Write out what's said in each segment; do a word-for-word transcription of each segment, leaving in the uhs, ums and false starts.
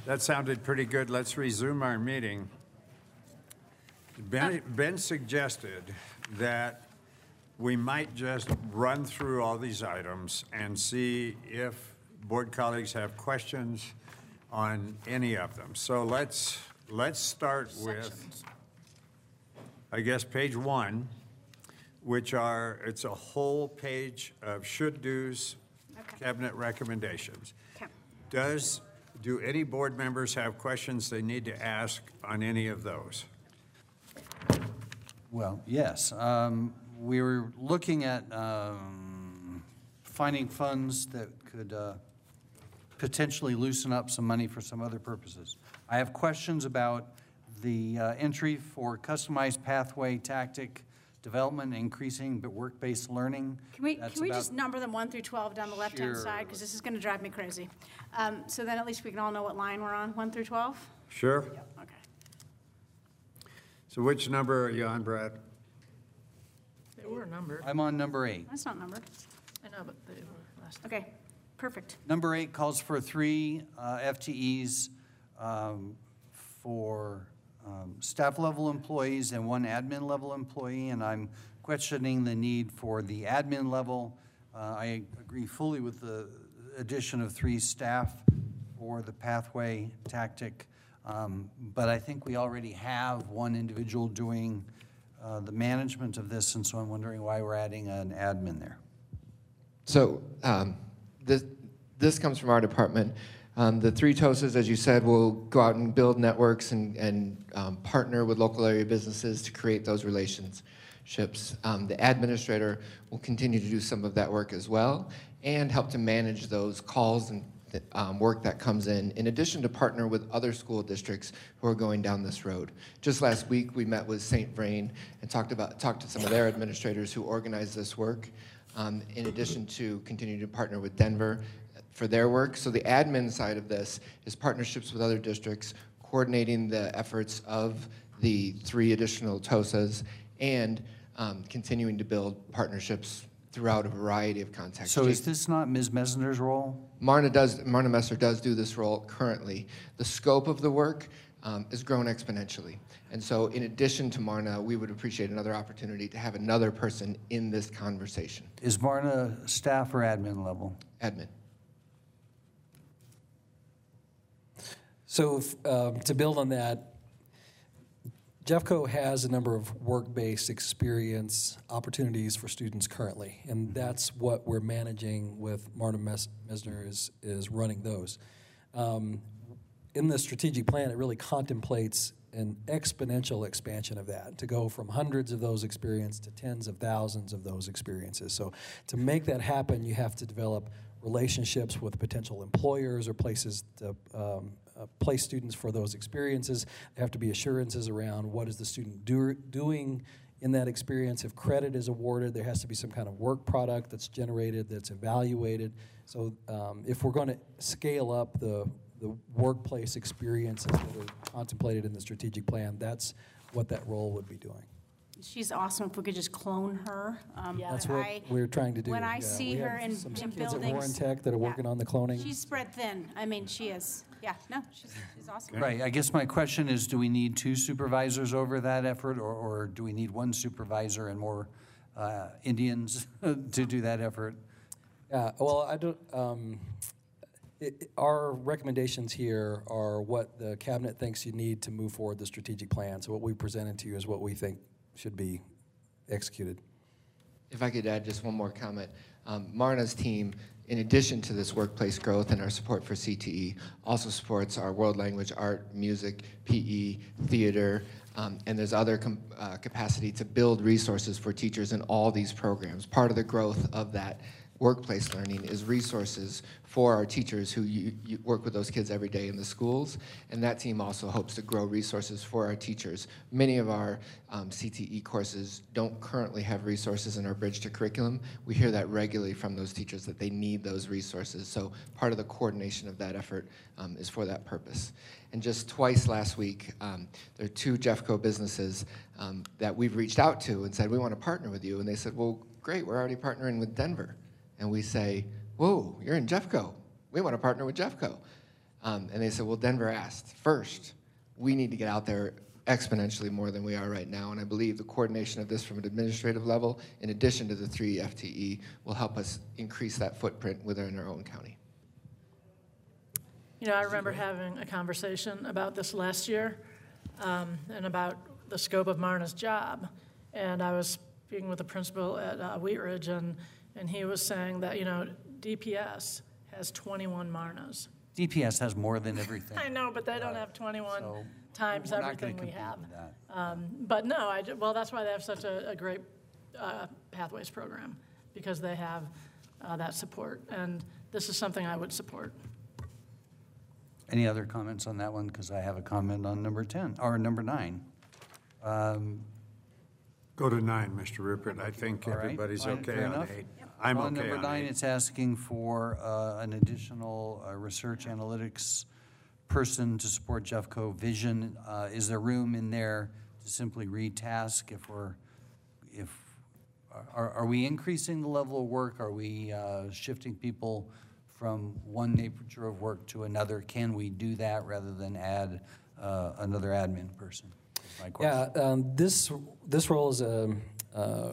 That sounded pretty good. Let's resume our meeting. Ben, Ben suggested that we might just run through all these items and see if board colleagues have questions on any of them. So let's let's start with, I guess, page one, which are, it's a whole page of should-dos, okay. Cabinet recommendations. Okay. Does Do any board members have questions they need to ask on any of those? Well, yes. Um, we were looking at um, finding funds that could uh, potentially loosen up some money for some other purposes. I have questions about the uh, entry for customized pathway tactic development, increasing but work-based learning. Can we, can we just number them one through twelve down the left-hand Sure. side? Because this is going to drive me crazy. Um, so then at least we can all know what line we're on, one through twelve? Sure. Yep. Okay. So which number are you on, Brad? They were numbered. I'm on number eight. That's not numbered. I know, but they were last. Okay, perfect. Number eight calls for three uh, F T Es um, for um, staff level employees and one admin level employee, and I'm questioning the need for the admin level. Uh, I agree fully with the addition of three staff for the pathway tactic, um, but I think we already have one individual doing uh, the management of this, and so I'm wondering why we're adding an admin there. So um, this, this comes from our department. Um, the three TOSAs, as you said, will go out and build networks and, and um, partner with local area businesses to create those relationships. Um, the administrator will continue to do some of that work as well and help to manage those calls and um, work that comes in, in addition to partner with other school districts who are going down this road. Just last week, we met with Saint Vrain and talked about talked to some of their administrators who organize this work, um, in addition to continuing to partner with Denver for their work. So the admin side of this is partnerships with other districts, coordinating the efforts of the three additional TOSAs, and um, continuing to build partnerships throughout a variety of contexts. So is this not Miz Messenger's role? Marna does, Marna Messer does do this role currently. The scope of the work um, has grown exponentially. And so in addition to Marna, we would appreciate another opportunity to have another person in this conversation. Is Marna staff or admin level? Admin. So um, to build on that, Jeffco has a number of work-based experience opportunities for students currently, and that's what we're managing with Marna Mes- Mesner is, is running those. Um, in the strategic plan, it really contemplates an exponential expansion of that, to go from hundreds of those experiences to tens of thousands of those experiences. So to make that happen, you have to develop relationships with potential employers or places to um, uh, place students for those experiences. There have to be assurances around what is the student do, doing in that experience. If credit is awarded, there has to be some kind of work product that's generated, that's evaluated. So um, if we're going to scale up the, the workplace experiences that are contemplated in the strategic plan, that's what that role would be doing. She's awesome. If we could just clone her. Um, Yeah. That's when what I, we're trying to do. When I Yeah, see we her have in, some in kids buildings. at Warren Tech that are yeah. working on the cloning. She's spread thin. I mean, she is. Yeah, no, she's, she's awesome. Right, I guess my question is, do we need two supervisors over that effort, or, or do we need one supervisor and more uh, Indians to do that effort? Uh, well, I don't. Um, it, it- our recommendations here are what the cabinet thinks you need to move forward the strategic plan. So what we presented to you is what we think should be executed. If I could add just one more comment. Um, Marna's team, in addition to this workplace growth and our support for C T E, also supports our world language, art, music, P E, theater, um, and there's other com- uh, capacity to build resources for teachers in all these programs. Part of the growth of that workplace learning is resources for our teachers who you, you work with those kids every day in the schools, and that team also hopes to grow resources for our teachers. Many of our um, C T E courses don't currently have resources in our Bridge to Curriculum. We hear that regularly from those teachers that they need those resources, so part of the coordination of that effort um, is for that purpose. And just twice last week, um, there are two Jeffco businesses um, that we've reached out to and said, we want to partner with you, and they said, well, great, we're already partnering with Denver. And we say, whoa, you're in Jeffco. We want to partner with Jeffco. Um, and they said, well, Denver asked first. We need to get out there exponentially more than we are right now. And I believe the coordination of this from an administrative level, in addition to the three F T E, will help us increase that footprint within our own county. You know, I remember having a conversation about this last year um, and about the scope of Marna's job. And I was speaking with the principal at uh, Wheat Ridge, and, and he was saying that, you know, D P S has twenty-one Marnas. D P S has more than everything. I know, but they don't have twenty-one So times we're not gonna everything we compete have. with that. Um, But no, I, ju- well, that's why they have such a, a great uh, Pathways program, because they have uh, that support. And this is something I would support. Any other comments on that one? Because I have a comment on number ten, or number nine. Um, Go to nine, Mister Rupert. I think All right. everybody's Fine, okay fair on enough. eight. I'm On okay number on nine, eight. it's asking for uh, an additional uh, research analytics person to support Jeffco Vision. Uh, Is there room in there to simply retask if we're, if, are, are we increasing the level of work? Are we uh, shifting people from one nature of work to another? Can we do that rather than add uh, another admin person? Is my question. Yeah, um, this, this role is a uh,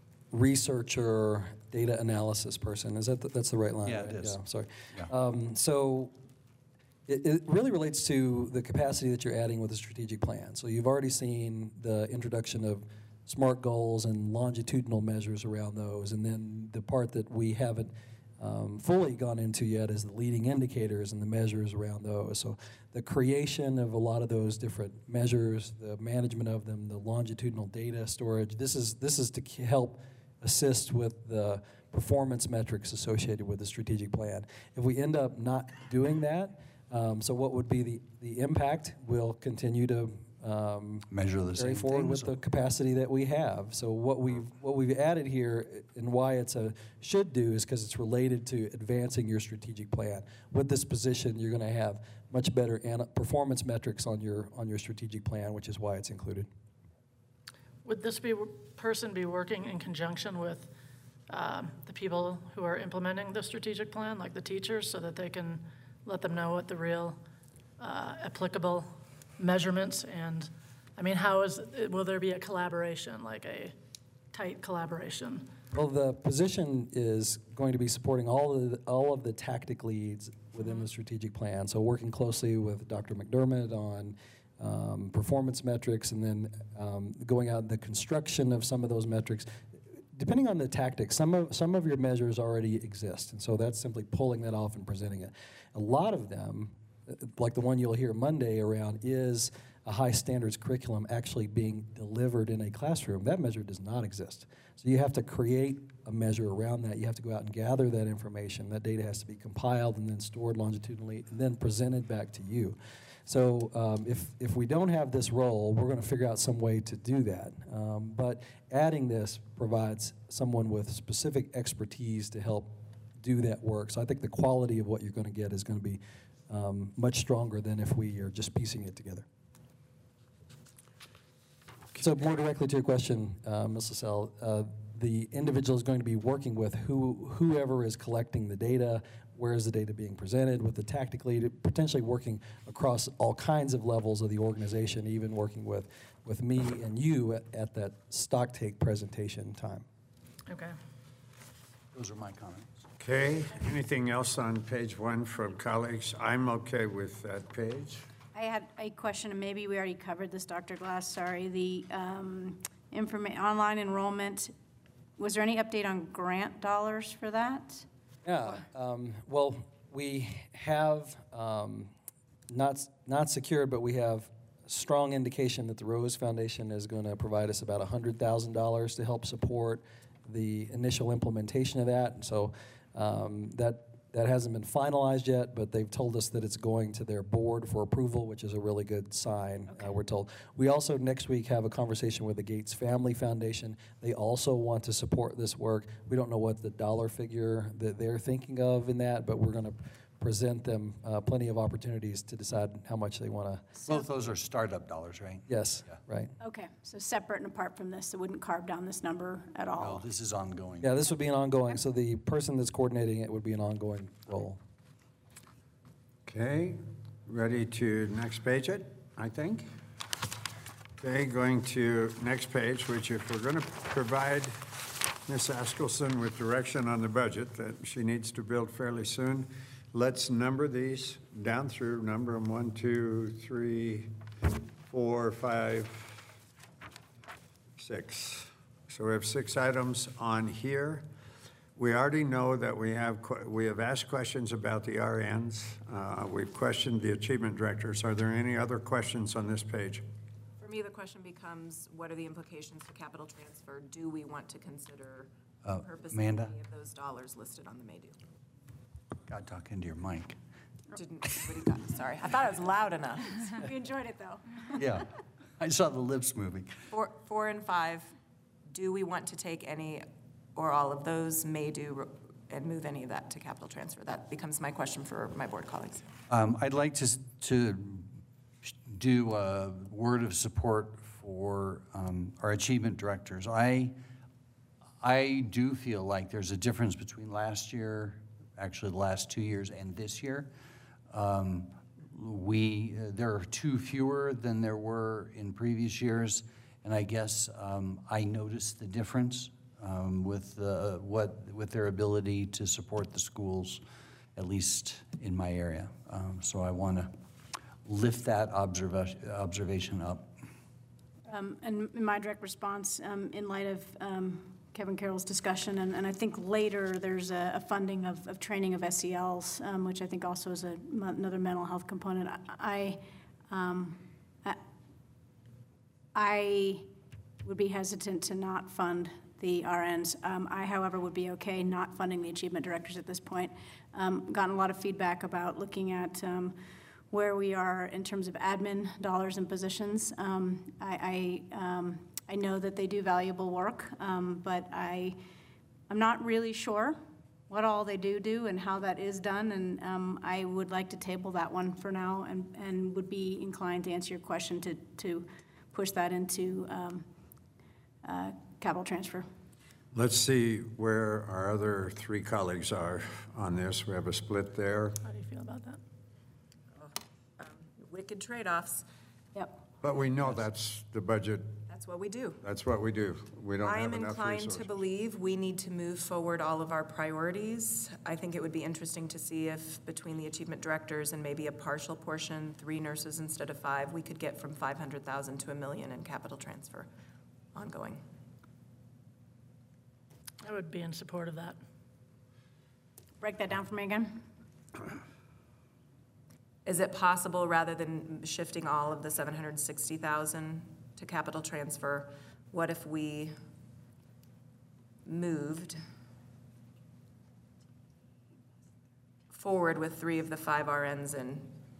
researcher, data analysis person. Is that, the- that's the right line? Yeah, it right? is. Yeah, sorry. Yeah. Um, So it, it really relates to the capacity that you're adding with the strategic plan. So you've already seen the introduction of SMART goals and longitudinal measures around those. And then the part that we haven't um, fully gone into yet is the leading indicators and the measures around those. So the creation of a lot of those different measures, the management of them, the longitudinal data storage, this is, this is to k- help assist with the performance metrics associated with the strategic plan. If we end up not doing that, um, so what would be the, the impact? We'll continue to um, Measure the carry same forward things. with the capacity that we have. So what we've what we've added here and why it's a should do is because it's related to advancing your strategic plan. With this position, you're going to have much better ana- performance metrics on your on your strategic plan, which is why it's included. Would this be, person be working in conjunction with um, the people who are implementing the strategic plan, like the teachers, so that they can let them know what the real uh, applicable measurements and, I mean, how is, will there be a collaboration, like a tight collaboration? Well, the position is going to be supporting all of the, all of the tactic leads within the strategic plan. So working closely with Doctor McDermott on um, performance metrics, and then um, going out in the construction of some of those metrics. Depending on the tactics, some of some of your measures already exist, and so that's simply pulling that off and presenting it. A lot of them, like the one you'll hear Monday around, is a high standards curriculum actually being delivered in a classroom. That measure does not exist. So you have to create a measure around that. You have to go out and gather that information. That data has to be compiled and then stored longitudinally and then presented back to you. So um, if, if we don't have this role, we're going to figure out some way to do that. Um, but adding this provides someone with specific expertise to help do that work. So I think the quality of what you're going to get is going to be um, much stronger than if we are just piecing it together. So more directly to your question, uh, Miz LaSalle, uh, the individual is going to be working with who, whoever is collecting the data, where is the data being presented, with the tactic lead, potentially working across all kinds of levels of the organization, even working with, with me and you at, at that stock take presentation time. Okay. Those are my comments. Okay, anything else on page one from colleagues? I'm okay with that page. I had a question, and maybe we already covered this, Doctor Glass, sorry. The um, informa- online enrollment, was there any update on grant dollars for that? Yeah, um, well, we have um, not not secured, but we have strong indication that the Rose Foundation is going to provide us about one hundred thousand dollars to help support the initial implementation of that. And so um, that that hasn't been finalized yet, but they've told us that it's going to their board for approval, which is a really good sign, Okay. uh, we're told. We also next week have a conversation with the Gates Family Foundation. They also want to support this work. We don't know what the dollar figure that they're thinking of in that, but we're going to present them uh, plenty of opportunities to decide how much they want to. Both those are startup dollars, right? Yes, Yeah. right. Okay, so separate and apart from this, it wouldn't carve down this number at No, all? this is ongoing. Yeah, this would be an ongoing, so the person that's coordinating it would be an ongoing role. Okay, Ready to next page it, I think? Okay, going to next page, which if we're going to provide Miz Askelson with direction on the budget that she needs to build fairly soon, let's number these down through, number them one, two, three, four, five, six. So we have six items on here. We already know that we have, que- we have asked questions about the R Ns. Uh, We've questioned the achievement directors. Are there any other questions on this page? For me, the question becomes, what are the implications to capital transfer? Do we want to consider Uh, purposing Amanda? any of those dollars listed on the Maydew? God, talk into your mic. Didn't, everybody got, sorry, I thought it was loud enough. We enjoyed it, though. Yeah, I saw the lips moving. Four, four and five, do we want to take any or all of those Maydew and move any of that to capital transfer? That becomes my question for my board colleagues. Um, I'd like to, s- to do a word of support for um, our achievement directors. I, I do feel like there's a difference between last year, actually the last two years, and this year. Um, we, uh, there are two fewer than there were in previous years, and I guess um, I noticed the difference um, with uh, what with their ability to support the schools, at least in my area. Um, so I want to lift that observation observation up. Um, And in my direct response, um, in light of um, Kevin Carroll's discussion, and, and I think later there's a, a funding of, of training of S E Ls, um, which I think also is a, another mental health component. I, um, I, I would be hesitant to not fund the R Ns. Um, I, however, would be okay not funding the achievement directors at this point. Um, gotten a lot of feedback about looking at um, where we are in terms of admin dollars and positions. Um, I, I, um, I know that they do valuable work, um, but I, I'm not really sure what all they do do and how that is done, and um, I would like to table that one for now, and, and would be inclined to answer your question to, to push that into um, uh, capital transfer. Let's see where our other three colleagues are on this. We have a split there, How do you feel about that? Wicked trade-offs, Yep. but we know that's the budget. that's what we do. That's what we do. We don't I have am enough inclined to resources. believe we need to move forward all of our priorities. I think it would be interesting to see if between the achievement directors and maybe a partial portion, three nurses instead of five, we could get from five hundred thousand to a million in capital transfer ongoing. I would be in support of that. Break that down for me again. Is it possible, rather than shifting all of the seven hundred sixty thousand to capital transfer, what if we moved forward with three of the five R Ns and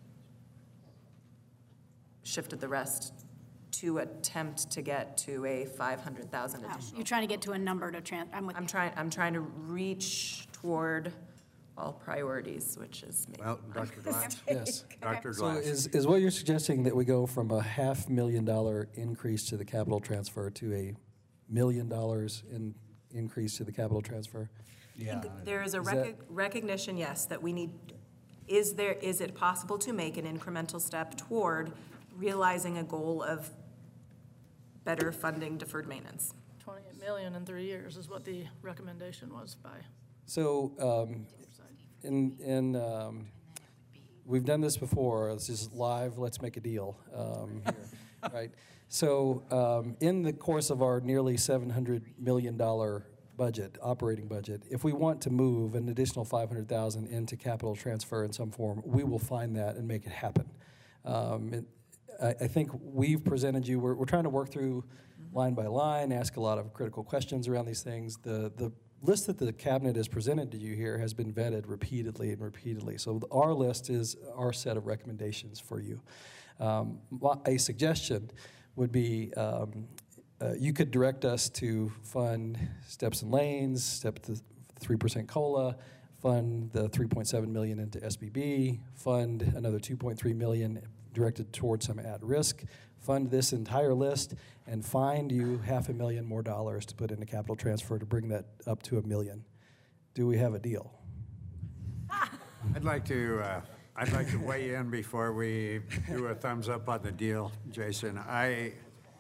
shifted the rest to attempt to get to a five hundred thousand additional? You're trying to get to a number to trans, I'm with I'm you. trying, I'm trying to reach toward all priorities, which is maybe. Well, Doctor Glass, Yes. Doctor So Glass. is, is what you're suggesting that we go from a half million dollar increase to the capital transfer to a million dollars in increase to the capital transfer? Yeah. There is a Is recog- that- recognition, yes, that we need, is there, is it possible to make an incremental step toward realizing a goal of better funding deferred maintenance? twenty-eight million in three years is what the recommendation was by So, um, in, in, um, we've done this before, this is live, let's make a deal, um, here, right? So, um, in the course of our nearly seven hundred million dollar budget, operating budget, if we want to move an additional five hundred thousand into capital transfer in some form, we will find that and make it happen. Um, it, I, I think we've presented you, we're, we're trying to work through line by line, ask a lot of critical questions around these things. The, the list that the cabinet has presented to you here has been vetted repeatedly and repeatedly. So our list is our set of recommendations for you. Um, a suggestion would be um, uh, you could direct us to fund steps and lanes, step the three percent COLA, fund the three point seven million into S B B, fund another two point three million directed towards some at-risk, fund this entire list, and find you half a million more dollars to put into capital transfer to bring that up to a million. Do we have a deal? I'd like to uh, I'd like to weigh in before we do a thumbs up on the deal, Jason. I,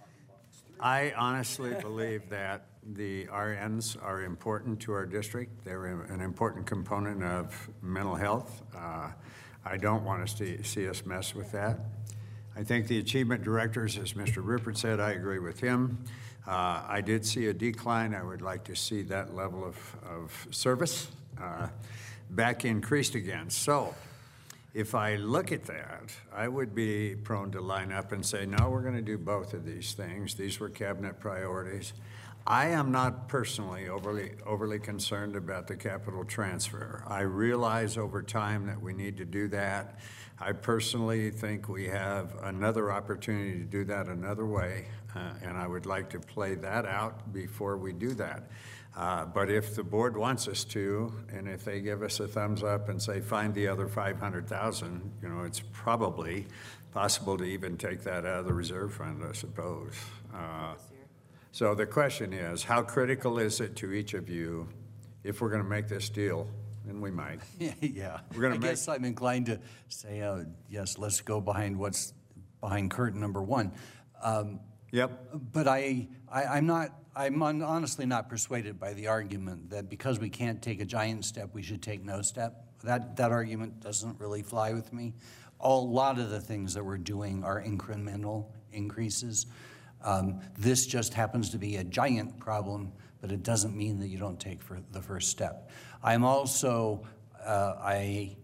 I honestly believe that the R Ns are important to our district. They're an important component of mental health. Uh, I don't want us to see us mess with that. I think the achievement directors, as Mister Ruppert said, I agree with him. Uh, I did see a decline. I would like to see that level of, of service uh, back increased again. So if I look at that, I would be prone to line up and say, no, we're going to do both of these things. These were cabinet priorities. I am not personally overly overly concerned about the capital transfer. I realize over time that we need to do that. I personally think we have another opportunity to do that another way, uh, and I would like to play that out before we do that. Uh, but if the board wants us to, and if they give us a thumbs up and say, find the other five hundred thousand, you know, it's probably possible to even take that out of the reserve fund, I suppose. Uh, so the question is, how critical is it to each of you if we're going to make this deal? And we might. Yeah. We're gonna I make- guess I'm inclined to say, uh, yes, let's go behind what's behind curtain number one. Um, Yep. But I, I, I'm not, I'm hon- honestly not persuaded by the argument that because we can't take a giant step, we should take no step. That, that argument doesn't really fly with me. A lot of the things that we're doing are incremental increases. Um, this just happens to be a giant problem, but it doesn't mean that you don't take for the first step. I'm also, uh, I,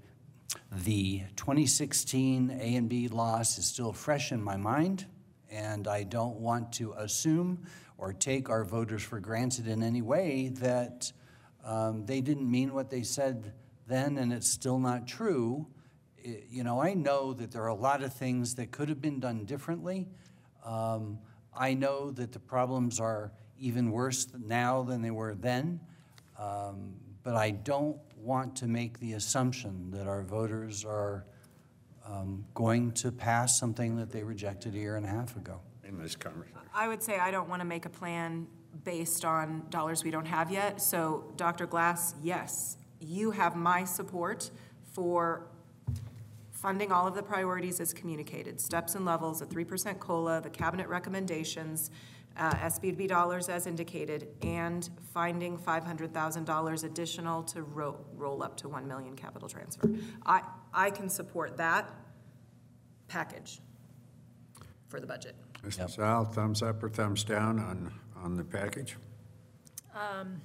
the twenty sixteen A and B loss is still fresh in my mind, and I don't want to assume or take our voters for granted in any way that um, they didn't mean what they said then and it's still not true. I- you know, I know that there are a lot of things that could have been done differently. Um, I know that the problems are even worse now than they were then, um, but I don't want to make the assumption that our voters are um, going to pass something that they rejected a year and a half ago. In this conversation. I would say I don't want to make a plan based on dollars we don't have yet. So, Doctor Glass, yes, you have my support for funding all of the priorities as communicated. Steps and levels, a three percent COLA, the cabinet recommendations, uh, S B B dollars as indicated, and finding five hundred thousand dollars additional to ro roll up to one million capital transfer. I, I can support that package for the budget. Mister Sal, thumbs up or thumbs down on, on the package? Um,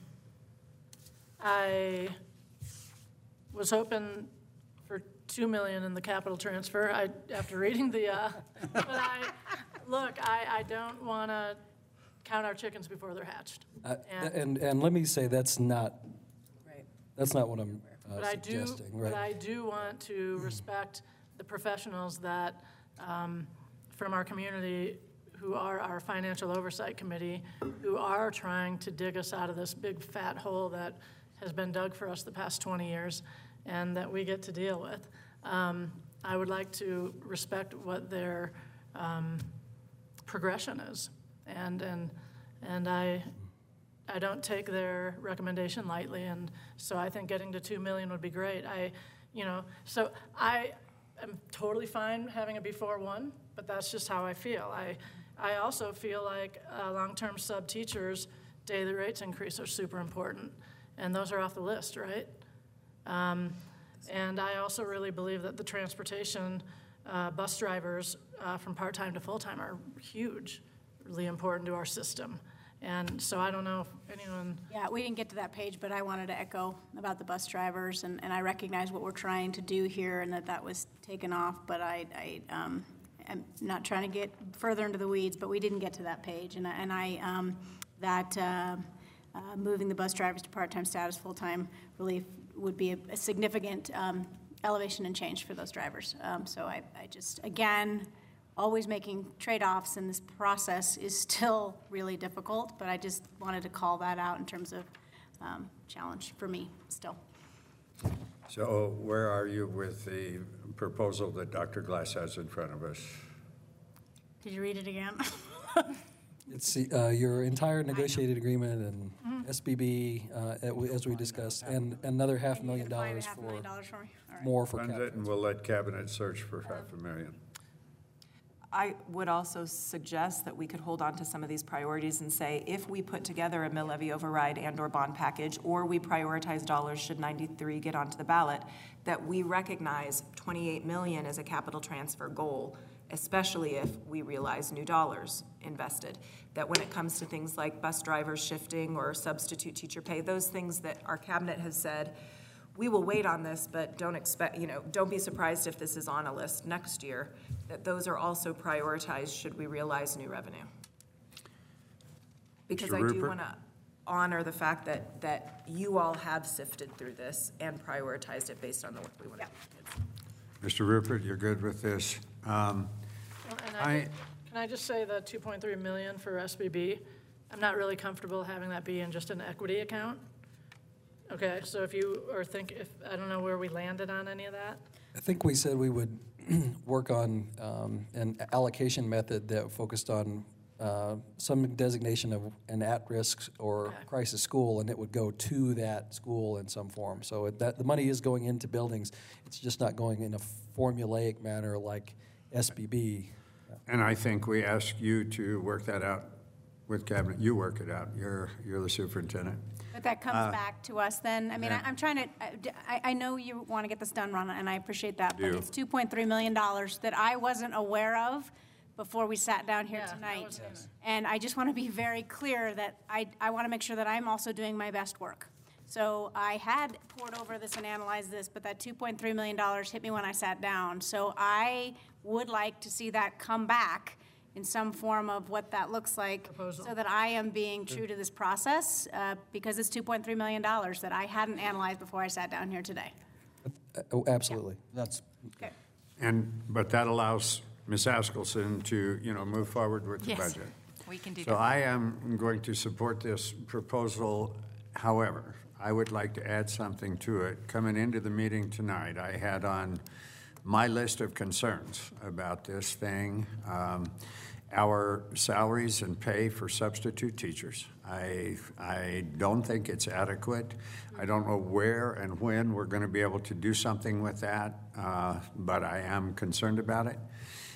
I was hoping for two million in the capital transfer. I, after reading the, uh, but I, look, I, I don't want to count our chickens before they're hatched. Uh, And- And, and let me say, that's not, Right. that's not what I'm uh, But I do, suggesting, but right? I do want to respect the professionals that, um, from our community, who are our financial oversight committee, who are trying to dig us out of this big fat hole that has been dug for us the past twenty years and that we get to deal with. Um, I would like to respect what their um, progression is. And, and, and I, I don't take their recommendation lightly, and so I think getting to two million would be great. I, you know, so I am totally fine having a before one, but that's just how I feel. I, I also feel like uh, long-term sub-teachers' daily rates increase are super important, and those are off the list, right? Um, and I also really believe that the transportation, uh, bus drivers uh, from part-time to full-time are huge, really important to our system. And so I don't know if anyone, Yeah, we didn't get to that page, but I wanted to echo about the bus drivers, and, and I recognize what we're trying to do here and that that was taken off, but I, I, um, am not trying to get further into the weeds, but we didn't get to that page, and I, and I, um, that, uh, uh, moving the bus drivers to part-time status, full-time relief would be a, a significant, um, elevation and change for those drivers. Um, so I, I just, again, always making trade-offs, and this process is still really difficult, but I just wanted to call that out in terms of um, challenge for me still. So where are you with the proposal that Doctor Glass has in front of us? Did you read it again? It's uh, your entire negotiated agreement and S B B, uh, as we discussed, and another half And you're million gonna find a dollars half for, million dollars for me? All right. more for Fund it, capital. and we'll let cabinet search for half a million. I would also suggest that we could hold on to some of these priorities and say, if we put together a mill levy override and/or bond package, or we prioritize dollars should ninety-three get onto the ballot, that we recognize twenty-eight million as a capital transfer goal, especially if we realize new dollars invested. That when it comes to things like bus drivers shifting or substitute teacher pay, those things that our cabinet has said, we will wait on this, but don't expect, you know, don't be surprised if this is on a list next year, that those are also prioritized should we realize new revenue. Because Mister I do Rupert? want to honor the fact that, that you all have sifted through this and prioritized it based on the work we want to do. Mister Rupert, you're good with this? Um, Well, and I- I, could- can I just say the two point three million for S B B, I'm not really comfortable having that be in just an equity account. Okay, so if you, or think, if, I don't know where we landed on any of that. I think we said we would work on um, an allocation method that focused on uh, some designation of an at-risk or Okay. crisis school, and it would go to that school in some form. So it- that, the money is going into buildings. It's just not going in a formulaic manner like S B B. And I think we ask you to work that out with cabinet. You work it out. You're, you're the superintendent. But that comes back to us then, I mean, I- yeah. I'm trying to, I, I know you want to get this done, Ron, and I appreciate that, but Do. it's two point three million dollars that I wasn't aware of before we sat down here Yeah, that tonight. was- Yes. And I just want to be very clear that I, I want to make sure that I'm also doing my best work. So I had poured over this and analyzed this, but that two point three million dollars hit me when I sat down. So I would like to see that come back in some form of what that looks like, Proposal. so that I am being true to this process, uh, because it's two point three million dollars that I hadn't analyzed before I sat down here today. Uh, Oh, absolutely. That's, Okay. And, but that allows Miz Askelson to, you know, move forward with the Yes, budget. we can do So that. I am going to support this proposal. However, I would like to add something to it. Coming into the meeting tonight, I had on my list of concerns about this thing, um, our salaries and pay for substitute teachers. I, I don't think it's adequate. I don't know where and when we're going to be able to do something with that, uh, but I am concerned about it.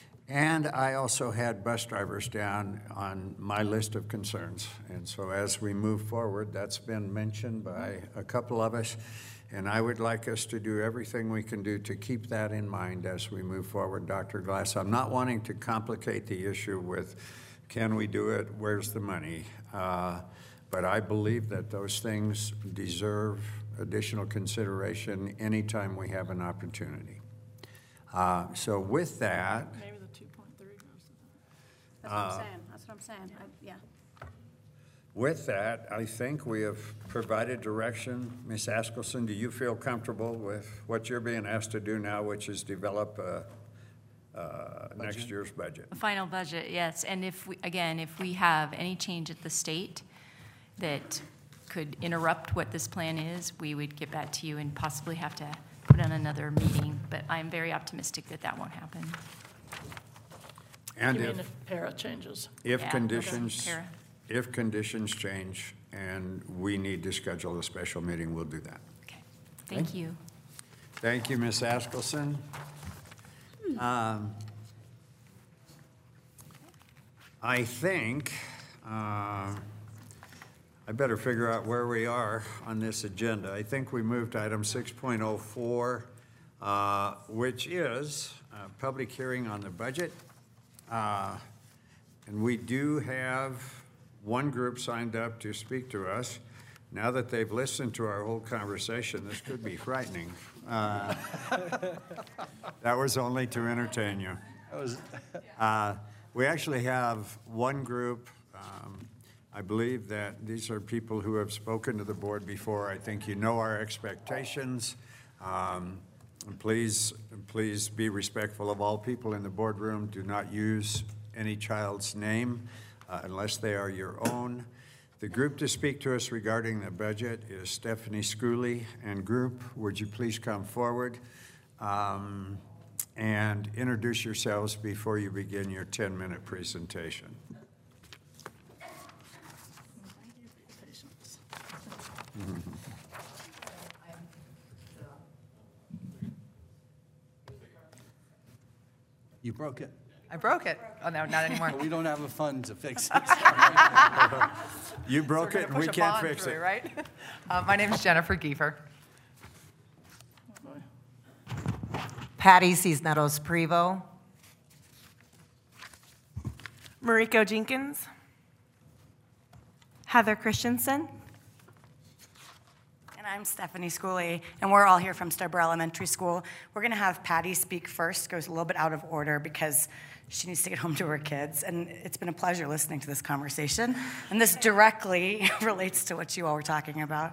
And I also had bus drivers down on my list of concerns. And so as we move forward, that's been mentioned by a couple of us. And I would like us to do everything we can do to keep that in mind as we move forward, Doctor Glass. I'm not wanting to complicate the issue with, can we do it, where's the money? Uh, But I believe that those things deserve additional consideration anytime we have an opportunity. Uh, So with that, Maybe the two point three goes to that. That's what I'm saying, that's what I'm saying, I- yeah. With that, I think we have provided direction. Miz Askelson, do you feel comfortable with what you're being asked to do now, which is develop uh, uh, next year's budget? Final budget, yes. And if, we again, if we have any change at the state that could interrupt what this plan is, we would get back to you and possibly have to put on another meeting. But I'm very optimistic that that won't happen. And You mean if, if para changes? if Yeah, okay, conditions, para. if conditions change and we need to schedule a special meeting, we'll do that. Okay, thank you. Thank you, Miz Askelson. Um, I think uh, I better figure out where we are on this agenda. I think we moved to item six point oh four, uh, which is a public hearing on the budget. Uh, And we do have one group signed up to speak to us. Now that they've listened to our whole conversation, this could be frightening. Uh, That was only to entertain you. Uh, We actually have one group. um, I believe that these are people who have spoken to the board before. I think you know our expectations. Um, and Please, please be respectful of all people in the boardroom. Do not use any child's name uh, unless they are your own. The group to speak to us regarding the budget is Stephanie Schooley. And group, would you please come forward um, and introduce yourselves before you begin your ten-minute presentation? You broke it. I broke it. Oh, no, not anymore. We don't have a fund to fix it. You broke We're it, gonna we push a can't bond fix through, it. right? Uh, My name is Jennifer Giefer. Patty Cisneros Prevo. Mariko Jenkins. Heather Christensen. And I'm Stephanie Schooley, and we're all here from Stober Elementary School. We're going to have Patty speak first, goes a little bit out of order because she needs to get home to her kids, and it's been a pleasure listening to this conversation. And this directly relates to what you all were talking about.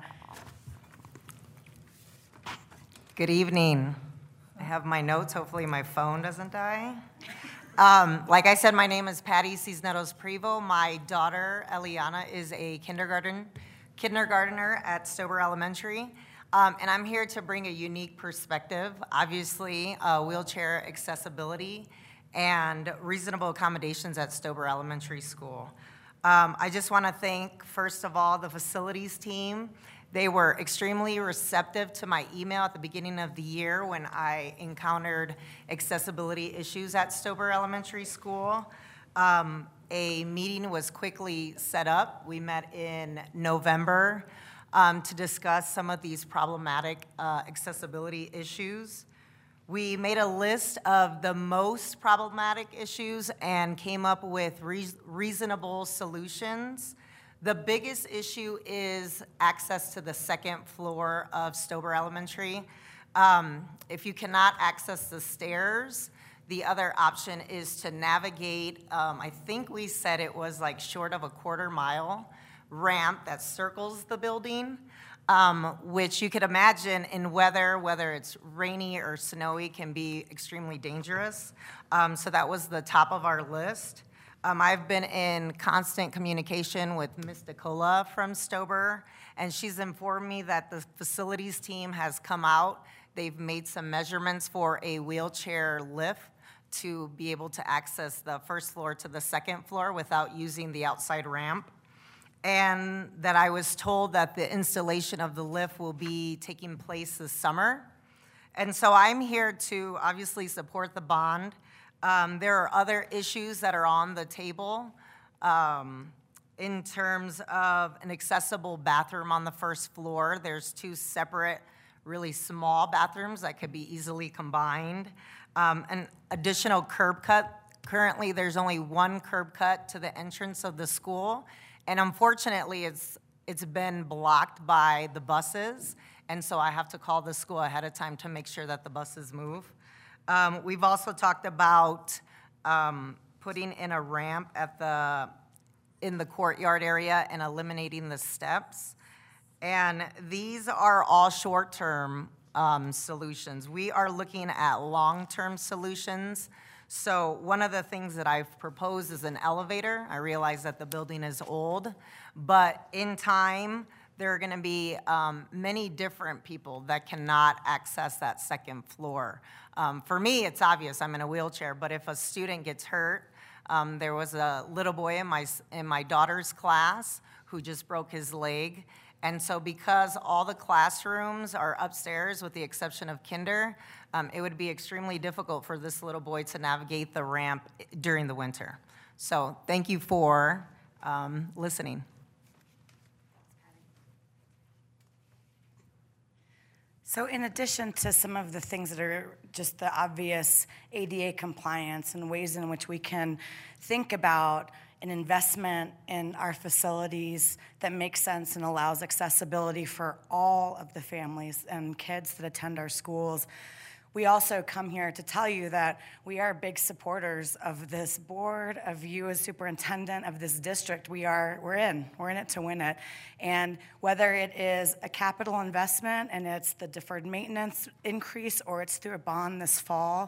Good evening. I have my notes. Hopefully my phone doesn't die. Um, like I said, my name is Patty Cisneros Prevo. My daughter, Eliana, is a kindergarten kindergartner at Stober Elementary. Um, and I'm here to bring a unique perspective, obviously, uh, wheelchair accessibility and reasonable accommodations at Stober Elementary School. Um, I just want to thank, first of all, the facilities team. They were extremely receptive to my email at the beginning of the year when I encountered accessibility issues at Stober Elementary School. Um, a meeting was quickly set up. We met in November um, to discuss some of these problematic uh, accessibility issues. We made a list of the most problematic issues and came up with re- reasonable solutions. The biggest issue is access to the second floor of Stober Elementary. Um, if you cannot access the stairs, the other option is to navigate, um, I think we said it was like short of a quarter mile ramp that circles the building, um, which you could imagine in weather, whether it's rainy or snowy, can be extremely dangerous. Um, so that was the top of our list. Um, I've been in constant communication with Miz DeCola from Stober, and she's informed me that the facilities team has come out. They've made some measurements for a wheelchair lift to be able to access the first floor to the second floor without using the outside ramp. And that I was told that the installation of the lift will be taking place this summer. And so I'm here to obviously support the bond. Um, there are other issues that are on the table um, in terms of an accessible bathroom on the first floor. There's two separate, really small bathrooms that could be easily combined. Um, an additional curb cut. Currently, there's only one curb cut to the entrance of the school, and unfortunately, it's it's been blocked by the buses, and so I have to call the school ahead of time to make sure that the buses move. Um, we've also talked about um, putting in a ramp at the in the courtyard area and eliminating the steps. And these are all short-term um, solutions. We are looking at long-term solutions. So one of the things that I've proposed is an elevator. I realize that the building is old, but in time, there are going to be um, many different people that cannot access that second floor. Um, for me, it's obvious I'm in a wheelchair, but if a student gets hurt, um, there was a little boy in my, in my daughter's class who just broke his leg. And so because all the classrooms are upstairs with the exception of kinder, um, it would be extremely difficult for this little boy to navigate the ramp during the winter. So thank you for um, listening. So in addition to some of the things that are just the obvious A D A compliance and ways in which we can think about an investment in our facilities that makes sense and allows accessibility for all of the families and kids that attend our schools, we also come here to tell you that we are big supporters of this board, of you as superintendent of this district. We are, we're in, we're in it to win it. And whether it is a capital investment and it's the deferred maintenance increase or it's through a bond this fall,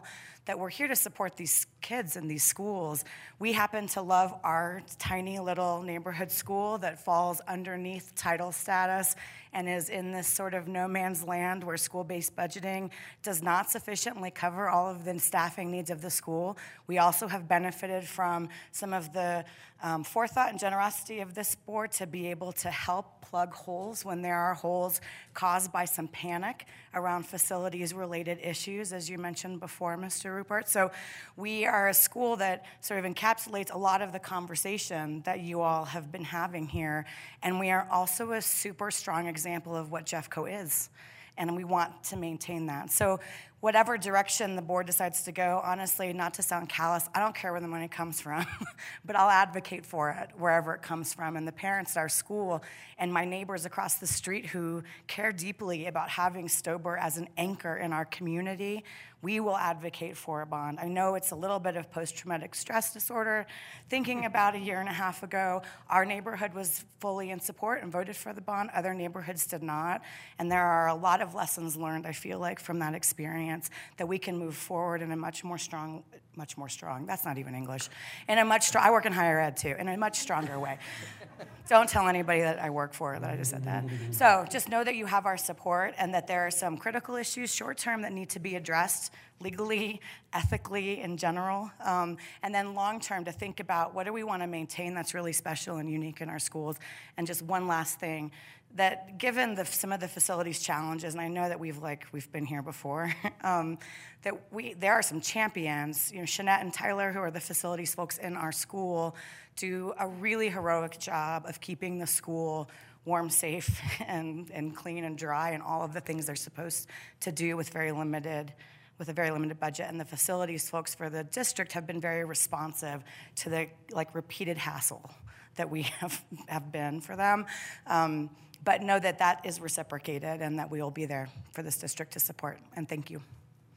that we're here to support these kids in these schools. We happen to love our tiny little neighborhood school that falls underneath title status and is in this sort of no man's land where school-based budgeting does not sufficiently cover all of the staffing needs of the school. We also have benefited from some of the um, forethought and generosity of this board to be able to help plug holes when there are holes caused by some panic around facilities-related issues, as you mentioned before, Mister Rupert. So we are a school that sort of encapsulates a lot of the conversation that you all have been having here, and we are also a super strong example of what Jeffco is, and we want to maintain that. So whatever direction the board decides to go, honestly, not to sound callous, I don't care where the money comes from, but I'll advocate for it wherever it comes from. And the parents at our school and my neighbors across the street who care deeply about having Stober as an anchor in our community, we will advocate for a bond. I know it's a little bit of post-traumatic stress disorder. Thinking about a year and a half ago, our neighborhood was fully in support and voted for the bond. Other neighborhoods did not. And there are a lot of lessons learned, I feel like, from that experience that we can move forward in a much more strong, much more strong, that's not even English, in a much strong, I work in higher ed too, in a much stronger way. Don't tell anybody that I work for that I just said that. So just know that you have our support and that there are some critical issues short-term that need to be addressed legally, ethically, in general. Um, and then long-term to think about what do we want to maintain that's really special and unique in our schools. And just one last thing, that given the, some of the facilities challenges, and I know that we've like we've been here before, um, that we there are some champions. You know, Shanette and Tyler, who are the facilities folks in our school, do a really heroic job of keeping the school warm, safe, and, and clean and dry, and all of the things they're supposed to do with very limited with a very limited budget. And the facilities folks for the district have been very responsive to the like repeated hassle that we have, have been for them. Um, but know that that is reciprocated and that we will be there for this district to support. And thank you.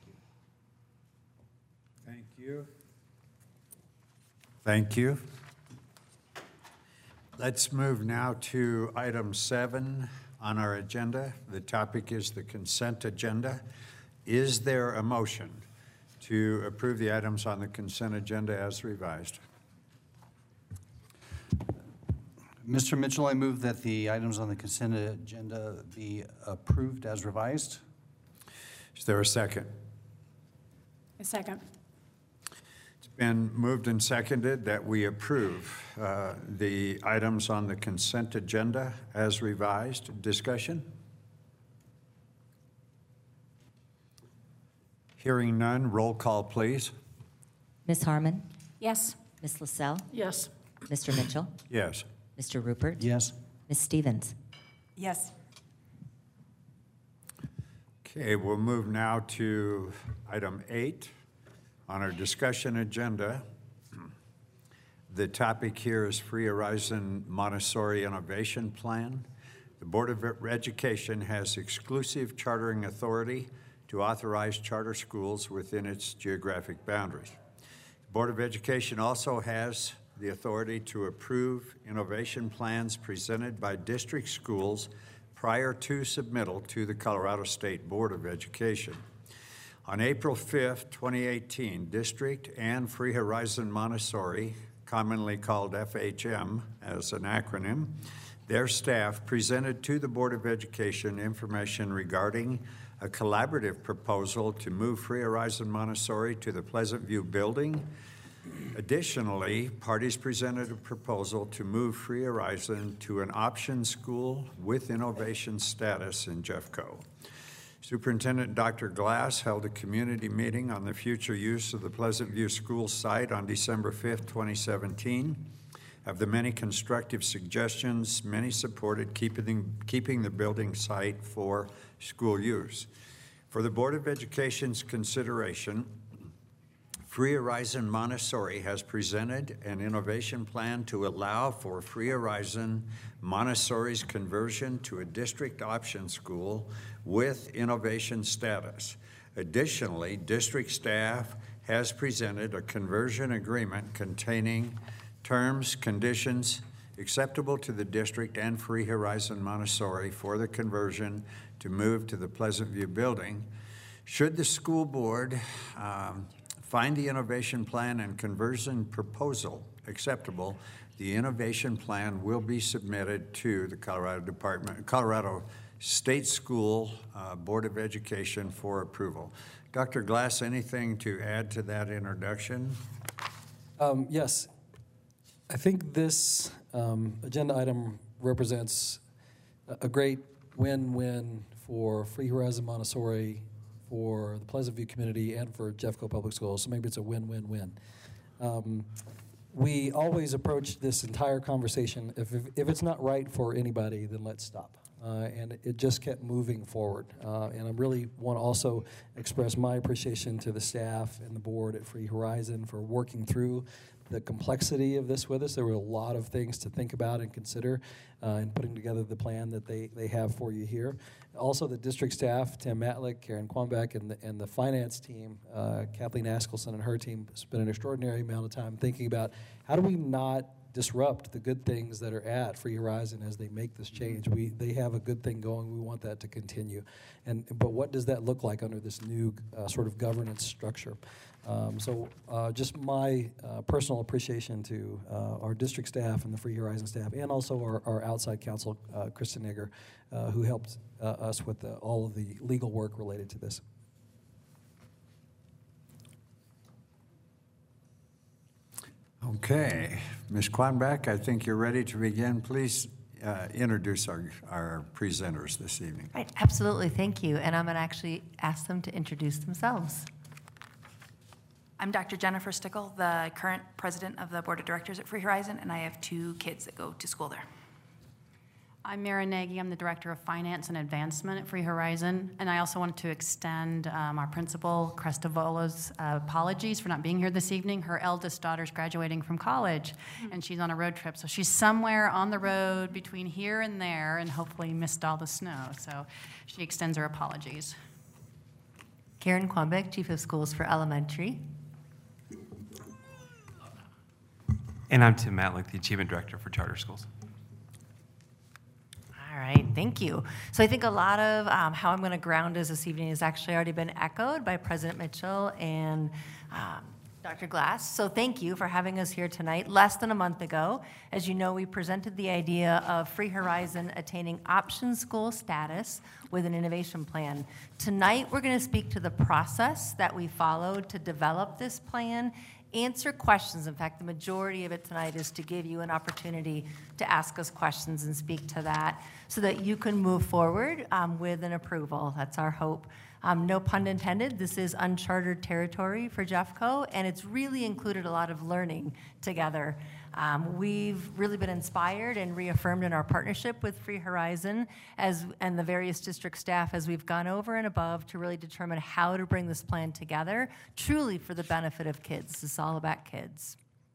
Thank you. Thank you. Let's move now to item seven on our agenda. The topic is the consent agenda. Is there a motion to approve the items on the consent agenda as revised? Mister Mitchell, I move that the items on the consent agenda be approved as revised. Is there a second? A second. It's been moved and seconded that we approve uh, the items on the consent agenda as revised. Discussion? Hearing none, roll call, please. Miz Harmon? Yes. Miz LaSalle? Yes. Mister Mitchell? Yes. Mister Rupert? Yes. Miz Stevens? Yes. Okay, we'll move now to item eight on our discussion agenda. The topic here is Free Horizon Montessori Innovation Plan. The Board of Education has exclusive chartering authority to authorize charter schools within its geographic boundaries. The Board of Education also has the authority to approve innovation plans presented by district schools prior to submittal to the Colorado State Board of Education. On April fifth, twenty eighteen, District and Free Horizon Montessori, commonly called F H M as an acronym, their staff presented to the Board of Education information regarding a collaborative proposal to move Free Horizon Montessori to the Pleasant View building. Additionally, parties presented a proposal to move Free Horizon to an option school with innovation status in Jeffco. Superintendent Doctor Glass held a community meeting on the future use of the Pleasant View School site on December fifth, twenty seventeen. Of the many constructive suggestions, many supported keeping, keeping the building site for school use. For the Board of Education's consideration, Free Horizon Montessori has presented an innovation plan to allow for Free Horizon Montessori's conversion to a district option school with innovation status. Additionally, district staff has presented a conversion agreement containing terms, conditions acceptable to the district and Free Horizon Montessori for the conversion to move to the Pleasant View building. Should the school board um, find the innovation plan and conversion proposal acceptable, the innovation plan will be submitted to the Colorado Department, Colorado State School uh, Board of Education for approval. Doctor Glass, anything to add to that introduction? Um, yes. I think this um, agenda item represents a, a great win-win for Free Horizon Montessori, for the Pleasant View community, and for Jeffco Public Schools. So maybe it's a win-win-win. Um, we always approach this entire conversation, if, if, if it's not right for anybody, then let's stop. Uh, and it just kept moving forward. Uh, and I really want to also express my appreciation to the staff and the board at Free Horizon for working through the complexity of this with us. There were a lot of things to think about and consider uh, in putting together the plan that they, they have for you here. Also, the district staff, Tim Matlick, Karen Quambeck, and the, and the finance team, uh, Kathleen Askelson and her team, spent an extraordinary amount of time thinking about how do we not disrupt the good things that are at Free Horizon as they make this change. We they have a good thing going. We want that to continue. And but what does that look like under this new uh, sort of governance structure? Um, so uh, just my uh, personal appreciation to uh, our district staff and the Free Horizon staff, and also our, our outside counsel, uh, Kristen Nigger, uh, who helped uh, us with the, all of the legal work related to this. Okay, Miz Quambeck, I think you're ready to begin. Please uh, introduce our, our presenters this evening. Right, absolutely, thank you. And I'm going to actually ask them to introduce themselves. I'm Doctor Jennifer Stickle, the current president of the board of directors at Free Horizon, and I have two kids that go to school there. I'm Mara Nagy. I'm the Director of Finance and Advancement at Free Horizon. And I also wanted to extend um, our principal, Cresta Vola's, uh, apologies for not being here this evening. Her eldest daughter's graduating from college, mm-hmm. and she's on a road trip. So she's somewhere on the road between here and there, and hopefully missed all the snow. So she extends her apologies. Karen Quambeck, Chief of Schools for Elementary. And I'm Tim Matlick, the Achievement Director for Charter Schools. All right, thank you. So I think a lot of um, how I'm going to ground us this evening has actually already been echoed by President Mitchell and um, Doctor Glass. So thank you for having us here tonight. Less than a month ago, as you know, we presented the idea of Free Horizon attaining option school status with an innovation plan. Tonight, we're going to speak to the process that we followed to develop this plan, answer questions. In fact, the majority of it tonight is to give you an opportunity to ask us questions and speak to that so that you can move forward um, with an approval. That's our hope. Um, no pun intended, this is uncharted territory for Jeffco, and it's really included a lot of learning together. Um, we've really been inspired and reaffirmed in our partnership with Free Horizon as, and the various district staff as we've gone over and above to really determine how to bring this plan together, truly for the benefit of kids. It's all about kids.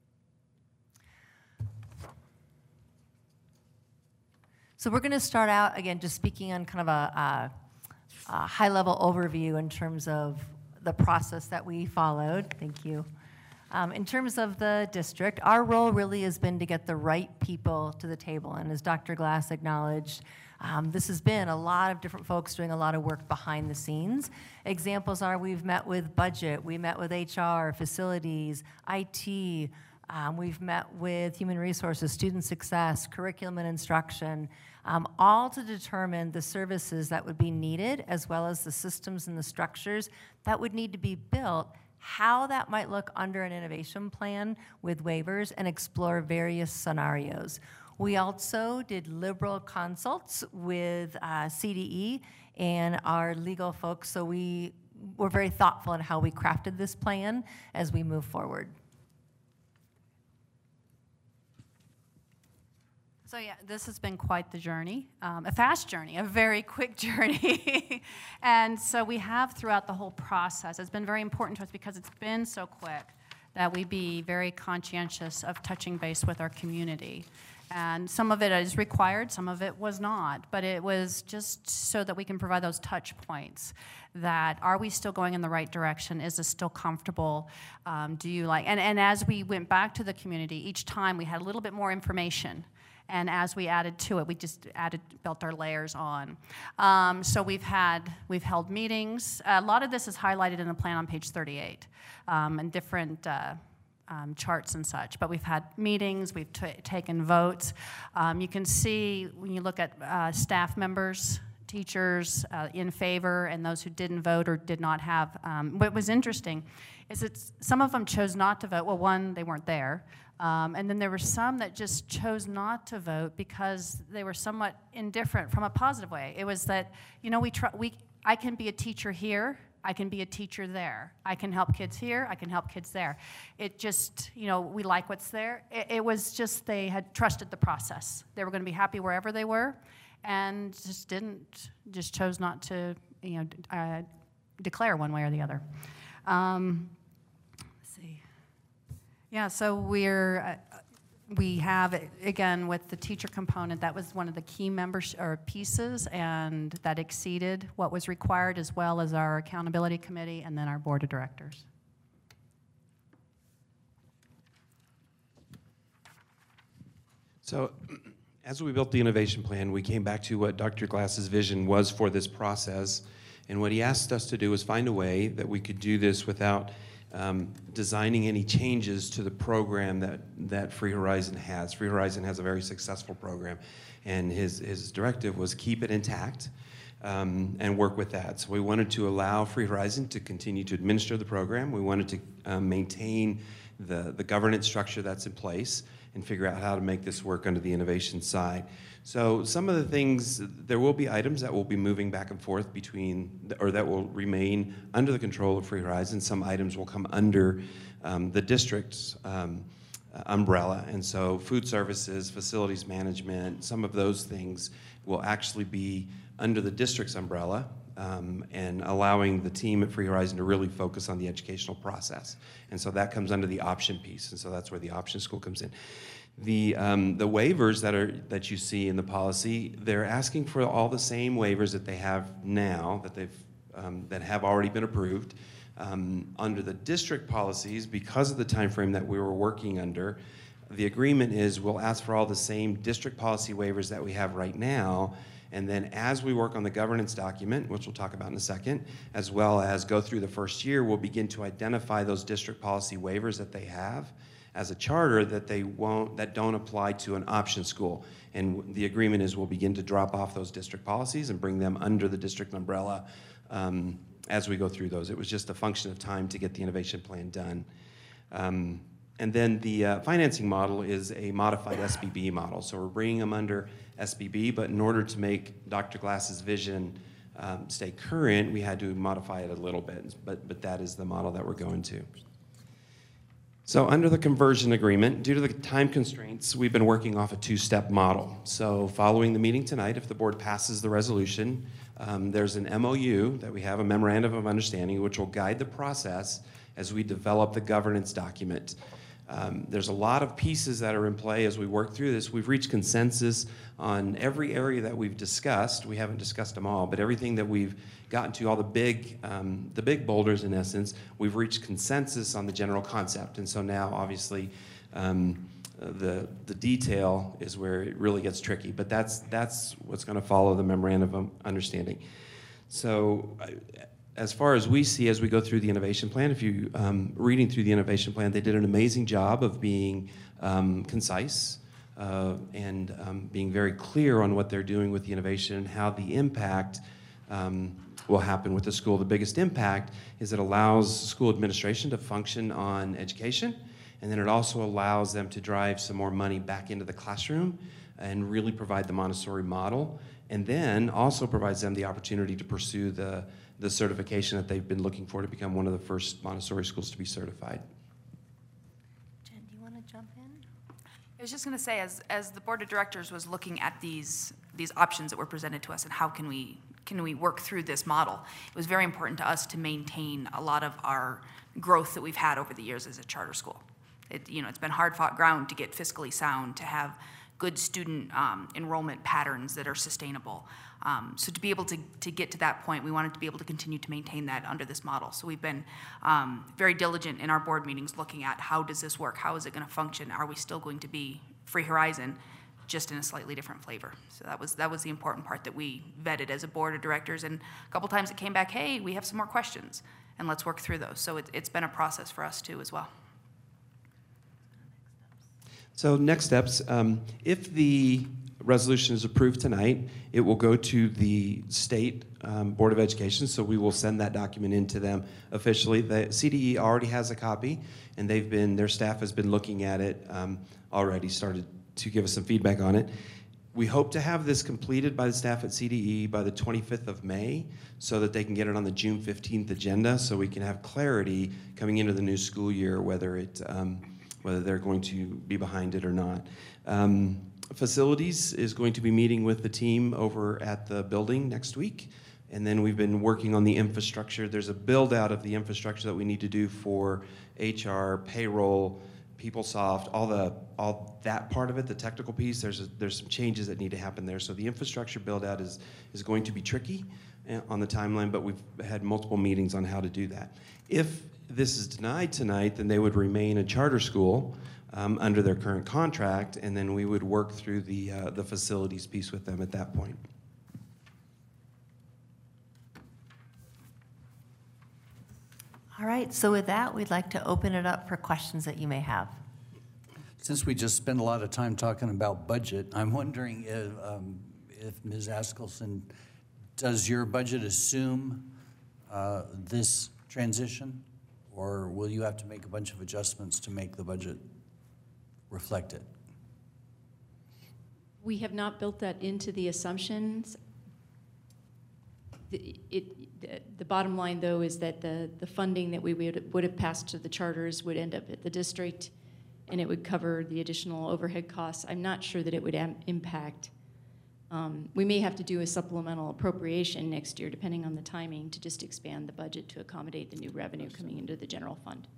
So we're going to start out, again, just speaking on kind of a, a, a high-level overview in terms of the process that we followed. Thank you. Um, in terms of the district, our role really has been to get the right people to the table. And as Doctor Glass acknowledged, um, this has been a lot of different folks doing a lot of work behind the scenes. Examples are we've met with budget, we met with H R, facilities, I T, um, we've met with human resources, student success, curriculum and instruction, um, all to determine the services that would be needed as well as the systems and the structures that would need to be built, how that might look under an innovation plan with waivers, and explore various scenarios. We also did liberal consults with uh, C D E and our legal folks, so we were very thoughtful in how we crafted this plan as we move forward. So yeah, this has been quite the journey, um, a fast journey, a very quick journey. And so we have throughout the whole process, it's been very important to us because it's been so quick that we be very conscientious of touching base with our community. And some of it is required, some of it was not, but it was just so that we can provide those touch points that are we still going in the right direction? Is this still comfortable? Um, do you like, and, and as we went back to the community, each time we had a little bit more information. And as we added to it, we just added, built our layers on. Um, so we've had, we've held meetings. A lot of this is highlighted in the plan on page thirty-eight, um, and different uh, um, charts and such. But we've had meetings, we've t taken votes. Um, you can see when you look at uh, staff members, teachers uh, in favor, and those who didn't vote or did not have. Um, what was interesting is that some of them chose not to vote. Well, one, they weren't there. Um, and then there were some that just chose not to vote because they were somewhat indifferent from a positive way. It was that, you know, we try, we, I can be a teacher here, I can be a teacher there. I can help kids here, I can help kids there. It just, you know, we like what's there. It, it was just they had trusted the process. They were going to be happy wherever they were, and just didn't, just chose not to, you know, uh, declare one way or the other. Um, let's see. Yeah, so we're, uh, we have, again, with the teacher component, that was one of the key members or pieces, and that exceeded what was required, as well as our accountability committee and then our board of directors. So as we built the innovation plan, we came back to what Doctor Glass's vision was for this process. And what he asked us to do was find a way that we could do this without um, designing any changes to the program that, that Free Horizon has. Free Horizon has a very successful program, and his, his directive was keep it intact um, and work with that. So we wanted to allow Free Horizon to continue to administer the program. We wanted to um, maintain the, the governance structure that's in place and figure out how to make this work under the innovation side. So some of the things, there will be items that will be moving back and forth between, or that will remain under the control of Free Horizon. Some items will come under um, the district's um, umbrella. And so food services, facilities management, some of those things will actually be under the district's umbrella, um, and allowing the team at Free Horizon to really focus on the educational process. And so that comes under the option piece, and so that's where the option school comes in. The, um, the waivers that, are, that you see in the policy, they're asking for all the same waivers that they have now, that, they've, um, that have already been approved. Um, under the district policies, because of the time frame that we were working under, the agreement is we'll ask for all the same district policy waivers that we have right now, and then as we work on the governance document, which we'll talk about in a second, as well as go through the first year, we'll begin to identify those district policy waivers that they have as a charter that they won't, that don't apply to an option school. And the agreement is we'll begin to drop off those district policies and bring them under the district umbrella um, as we go through those. It was just a function of time to get the innovation plan done. Um, and then the uh, financing model is a modified S B B model. So we're bringing them under S B B, but in order to make Doctor Glass's vision um, stay current, we had to modify it a little bit, but, but that is the model that we're going to. So under the conversion agreement, due to the time constraints, we've been working off a two-step model. So following the meeting tonight, if the board passes the resolution, um, there's an M O U that we have, a memorandum of understanding, which will guide the process as we develop the governance document. Um, there's a lot of pieces that are in play as we work through this. We've reached consensus on every area that we've discussed. We haven't discussed them all, but everything that we've gotten to, all the big, um, the big boulders in essence, we've reached consensus on the general concept. And so now, obviously, um, the the detail is where it really gets tricky. But that's that's what's going to follow the memorandum of understanding. So, as far as we see as we go through the innovation plan, if you um, reading through the innovation plan, they did an amazing job of being um, concise uh, and um, being very clear on what they're doing with the innovation and how the impact um, will happen with the school. The biggest impact is it allows school administration to function on education, and then it also allows them to drive some more money back into the classroom and really provide the Montessori model, and then also provides them the opportunity to pursue the the certification that they've been looking for to become one of the first Montessori schools to be certified. Jen, do you want to jump in? I was just going to say, as, as the board of directors was looking at these, these options that were presented to us and how can we, can we work through this model, it was very important to us to maintain a lot of our growth that we've had over the years as a charter school. It, you know, it's been hard-fought ground to get fiscally sound, to have good student um, enrollment patterns that are sustainable. Um, so to be able to, to get to that point, we wanted to be able to continue to maintain that under this model. So we've been um, very diligent in our board meetings looking at how does this work? How is it going to function? Are we still going to be Free Horizon? just in a slightly different flavor. So that was, that was the important part that we vetted as a board of directors. And a couple times it came back, hey, we have some more questions, and let's work through those. So it, it's been a process for us too as well. So next steps, um, if the resolution is approved tonight, it will go to the state um, Board of Education, so we will send that document into them officially. The C D E already has a copy, and they've been, their staff has been looking at it um, already, started to give us some feedback on it. We hope to have this completed by the staff at C D E by the twenty-fifth of May, so that they can get it on the June fifteenth agenda, so we can have clarity coming into the new school year, whether it, um, whether they're going to be behind it or not. Um, Facilities is going to be meeting with the team over at the building next week. And then we've been working on the infrastructure. There's a build out of the infrastructure that we need to do for H R, payroll, PeopleSoft, all the all that part of it, the technical piece. There's a, there's some changes that need to happen there. So the infrastructure build out is is going to be tricky on the timeline, but we've had multiple meetings on how to do that. If this is denied tonight, then they would remain a charter school Um, under their current contract, and then we would work through the uh, the facilities piece with them at that point. All right, so with that, we'd like to open it up for questions that you may have. Since we just spent a lot of time talking about budget, I'm wondering if, um, if Miz Askelson, does your budget assume uh, this transition, or will you have to make a bunch of adjustments to make the budget reflect it? We have not built that into the assumptions. The, it, the, the bottom line, though, is that the, the funding that we would, would have passed to the charters would end up at the district, and it would cover the additional overhead costs. I'm not sure that it would am, impact. Um, we may have to do a supplemental appropriation next year, depending on the timing, to just expand the budget to accommodate the new revenue coming into the general fund.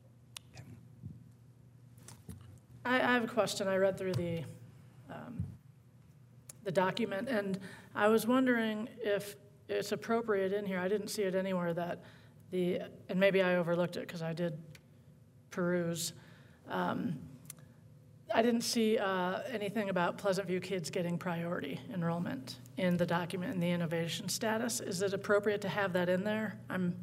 I, I have a question. I read through the, um, the document, and I was wondering if it's appropriate in here. I didn't see it anywhere that the, and maybe I overlooked it because I did peruse. Um, I didn't see uh, anything about Pleasant View kids getting priority enrollment in the document in the innovation status. Is it appropriate to have that in there? I'm,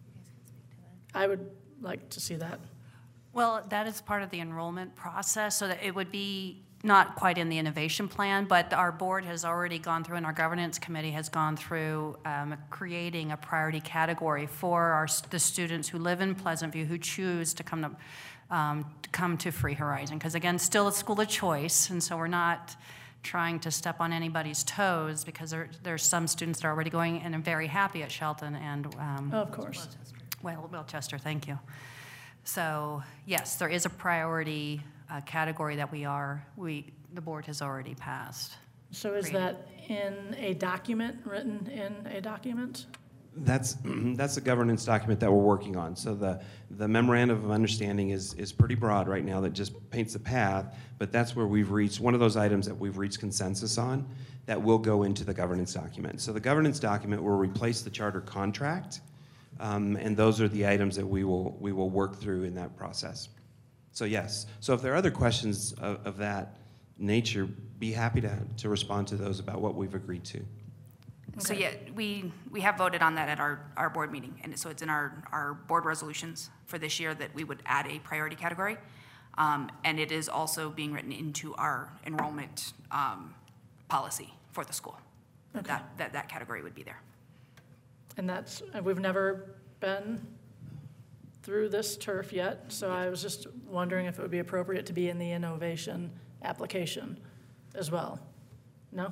I would like to see that. Well, that is part of the enrollment process, so that it would be not quite in the innovation plan, but our board has already gone through, and our governance committee has gone through um, creating a priority category for our, the students who live in Pleasant View who choose to come to, um, to come to Free Horizon. Because again, still a school of choice, and so we're not trying to step on anybody's toes, because there, there's some students that are already going and are very happy at Shelton and um, oh, of course. Well, Wilchester, thank you. So yes, there is a priority uh, category that we are, we, the board has already passed. So is that in a document, written in a document? That's that's a governance document that we're working on. So the the memorandum of understanding is is pretty broad right now, that just paints a path, but that's where we've reached, one of those items that we've reached consensus on that will go into the governance document. So the governance document will replace the charter contract. Um, and those are the items that we will we will work through in that process. So yes. So if there are other questions of, of that nature, be happy to to respond to those about what we've agreed to. So yeah, we, we have voted on that at our, our board meeting, and so it's in our, our board resolutions for this year that we would add a priority category, um, and it is also being written into our enrollment um, policy for the school. Okay. That, that that category would be there. And that's, we've never been through this turf yet, so I was just wondering if it would be appropriate to be in the innovation application as well. No?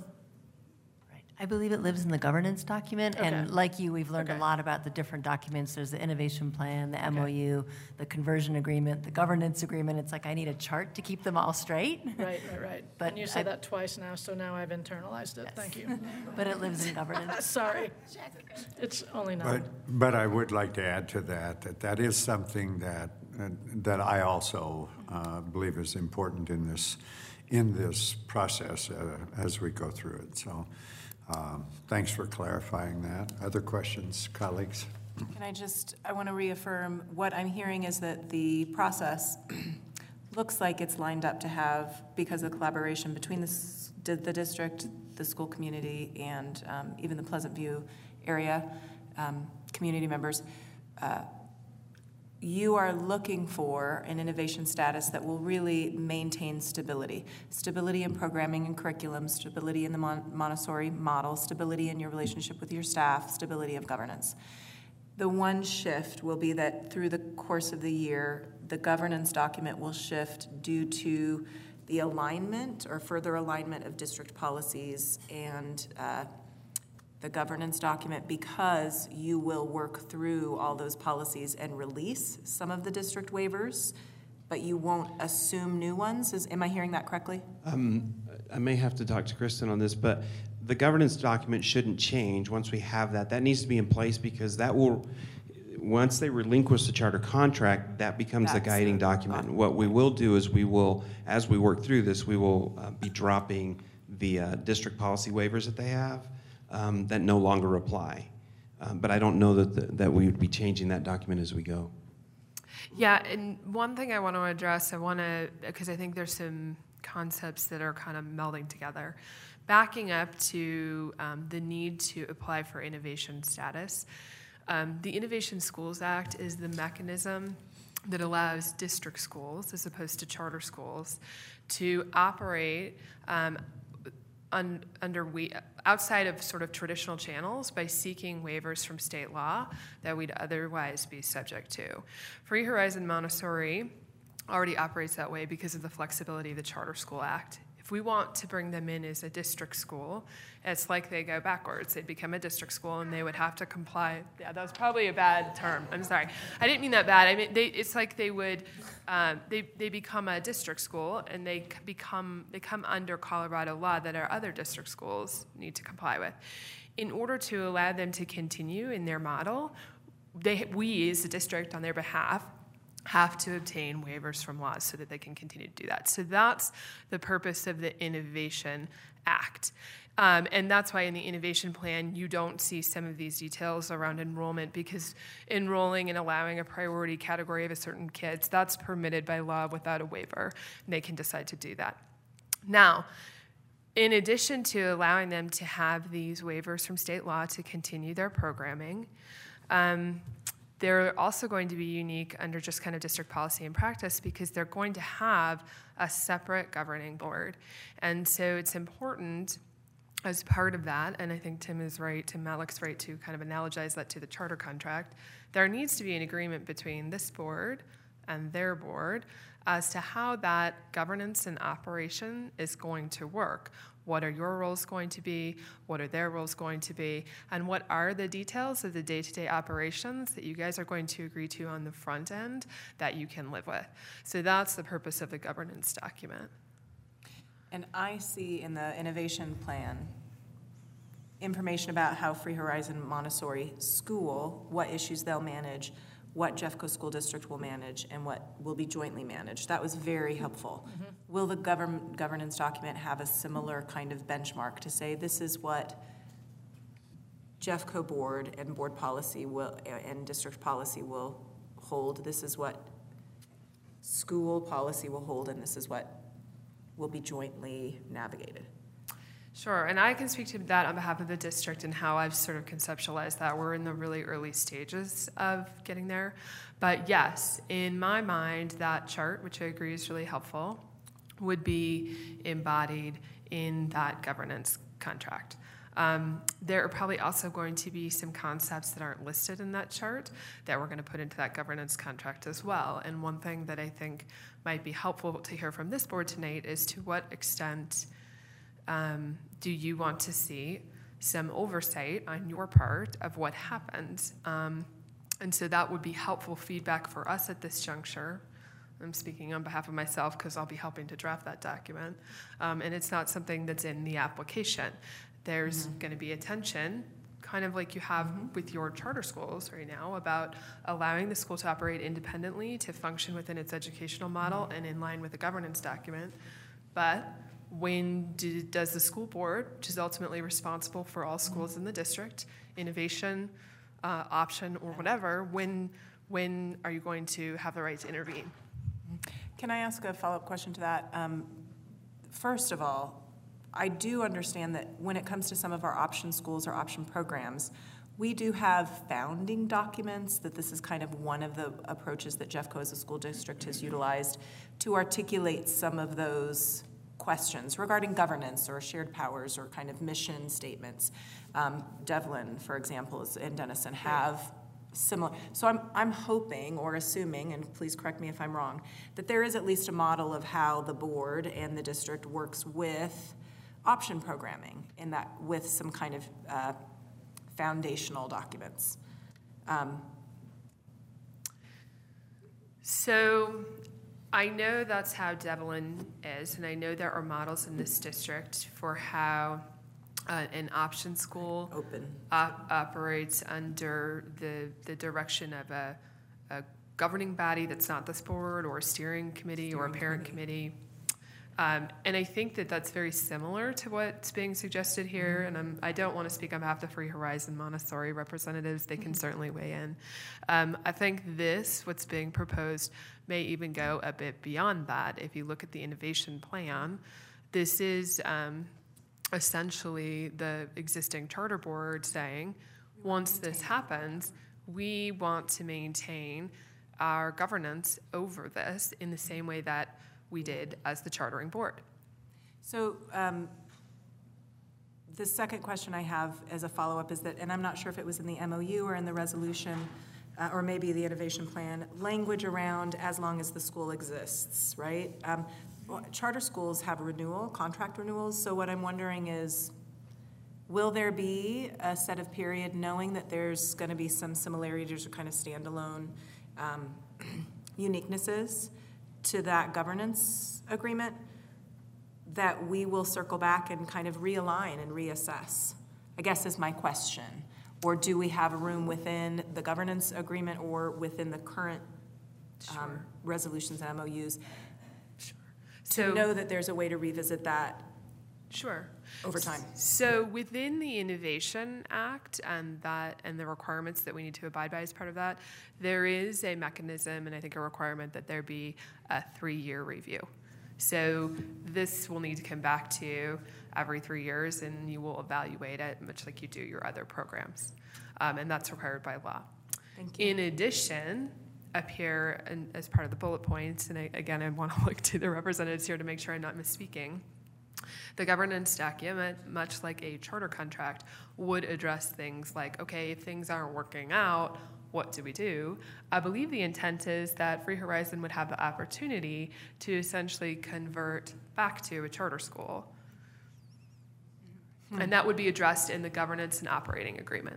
I believe it lives in the governance document, Okay. and like you, we've learned Okay. a lot about the different documents. There's the innovation plan, the M O U, the conversion agreement, the governance agreement. It's like I need a chart to keep them all straight. Right, right, right. But And you said I- that twice now, so now I've internalized it. Thank you. But it lives in governance. Sorry. It's only But, nine. but I would like to add to that, that that is something that, uh, that I also uh, believe is important in this, in this process uh, as we go through it. So um, thanks for clarifying that. Other questions, colleagues? Can I just, I want to reaffirm, what I'm hearing is that the process, looks like it's lined up to have, because of the collaboration between the, s- the the district, the school community, and um, even the Pleasant View area um, community members, uh, you are looking for an innovation status that will really maintain stability. Stability in programming and curriculum, stability in the Mon- Montessori model, stability in your relationship with your staff, stability of governance. The one shift will be that through the course of the year, the governance document will shift due to the alignment or further alignment of district policies and uh, the governance document, because you will work through all those policies and release some of the district waivers, but you won't assume new ones. Is, am I hearing that correctly? Um, I may have to talk to Kristen on this, but the governance document shouldn't change once we have that. That needs to be in place because that will, once they relinquish the charter contract, that becomes the That's guiding the document. What we will do is we will, as we work through this, we will uh, be dropping the uh, district policy waivers that they have um, that no longer apply. Um, but I don't know that, the, that we would be changing that document as we go. Yeah, and one thing I want to address, I want to, because I think there's some concepts that are kind of melding together. Backing up to um, the need to apply for innovation status, um, the Innovation Schools Act is the mechanism that allows district schools, as opposed to charter schools, to operate um, un, under we, outside of sort of traditional channels by seeking waivers from state law that we'd otherwise be subject to. Free Horizon Montessori already operates that way because of the flexibility of the Charter School Act. If we want to bring them in as a district school, it's like they go backwards. They'd become a district school and they would have to comply. Yeah, that was probably a bad term. I'm sorry. I didn't mean that bad. I mean, they, it's like they would, um, they, they become a district school and they become, they come under Colorado law that our other district schools need to comply with. In order to allow them to continue in their model, they, we as a district on their behalf have to obtain waivers from laws so that they can continue to do that. So that's the purpose of the Innovation Act. Um, and that's why in the innovation plan, you don't see some of these details around enrollment, because enrolling and allowing a priority category of a certain kids, that's permitted by law without a waiver. And they can decide to do that. Now, in addition to allowing them to have these waivers from state law to continue their programming, um, they're also going to be unique under just kind of district policy and practice because they're going to have a separate governing board. And so it's important as part of that, and I think Tim is right, Tim Malek's right to kind of analogize that to the charter contract, there needs to be an agreement between this board and their board as to how that governance and operation is going to work. What are your roles going to be? What are their roles going to be? And what are the details of the day-to-day operations that you guys are going to agree to on the front end that you can live with? So that's the purpose of the governance document. And I see in the innovation plan information about how Free Horizon Montessori School, what issues they'll manage, what Jeffco School District will manage, and what will be jointly managed. That was very helpful. Mm-hmm. Will the govern- governance document have a similar kind of benchmark to say this is what Jeffco board and board policy will and district policy will hold, this is what school policy will hold, and this is what will be jointly navigated? Sure, and I can speak to that on behalf of the district and how I've sort of conceptualized that. We're in the really early stages of getting there. But yes, in my mind, that chart, which I agree is really helpful, would be embodied in that governance contract. Um, there are probably also going to be some concepts that aren't listed in that chart that we're going to put into that governance contract as well. And one thing that I think might be helpful to hear from this board tonight is to what extent Um, do you want to see some oversight on your part of what happened? Um, and so that would be helpful feedback for us at this juncture. I'm speaking on behalf of myself because I'll be helping to draft that document. Um, and it's not something that's in the application. There's mm-hmm. going to be a tension, kind of like you have mm-hmm. with your charter schools right now, about allowing the school to operate independently, to function within its educational model mm-hmm. and in line with the governance document. But when do, does the school board, which is ultimately responsible for all schools in the district, innovation, uh, option, or whatever, when when are you going to have the right to intervene? Can I ask a follow-up question to that? Um, First of all, I do understand that when it comes to some of our option schools or option programs, we do have founding documents, that this is kind of one of the approaches that Jeffco as a school district has utilized to articulate some of those questions regarding governance or shared powers or kind of mission statements. Um, Devlin, for example, is- and Denison have similar. So I'm, I'm hoping or assuming, and please correct me if I'm wrong, that there is at least a model of how the board and the district works with option programming in that, with some kind of uh, foundational documents. Um, So I know that's how Devlin is, and I know there are models in this district for how uh, an option school open op- operates under the, the direction of a, a governing body that's not this board, or a steering committee, or a Steering parent committee. Um, and I think that that's very similar to what's being suggested here. And I'm, I don't want to speak on behalf of the Free Horizon Montessori representatives. They can certainly weigh in. Um, I think this, what's being proposed, may even go a bit beyond that. If you look at the innovation plan, this is um, essentially the existing charter board saying, once this happens, we want to maintain our governance over this in the same way that we did as the chartering board. So um, the second question I have as a follow-up is that, and I'm not sure if it was in the M O U or in the resolution, uh, or maybe the innovation plan, language around as long as the school exists, right? Um, well, charter schools have renewal, contract renewals, so what I'm wondering is, will there be a set of period knowing that there's going to be some similarities or kind of standalone um, uniquenesses to that governance agreement that we will circle back and kind of realign and reassess, I guess is my question. Or do we have a room within the governance agreement or within the current um, Sure. resolutions and M O Us Sure. to So- know that there's a way to revisit that Sure. over time? So within the Innovation Act and that and the requirements that we need to abide by as part of that, there is a mechanism and I think a requirement that there be a three-year review. So this will need to come back to you every three years and you will evaluate it much like you do your other programs. Um, and that's required by law. Thank you. In addition, up here and as part of the bullet points, and I, again, I want to look to the representatives here to make sure I'm not misspeaking, the governance document, much like a charter contract, would address things like, okay, if things aren't working out, what do we do? I believe the intent is that Free Horizon would have the opportunity to essentially convert back to a charter school. Hmm. And that would be addressed in the governance and operating agreement.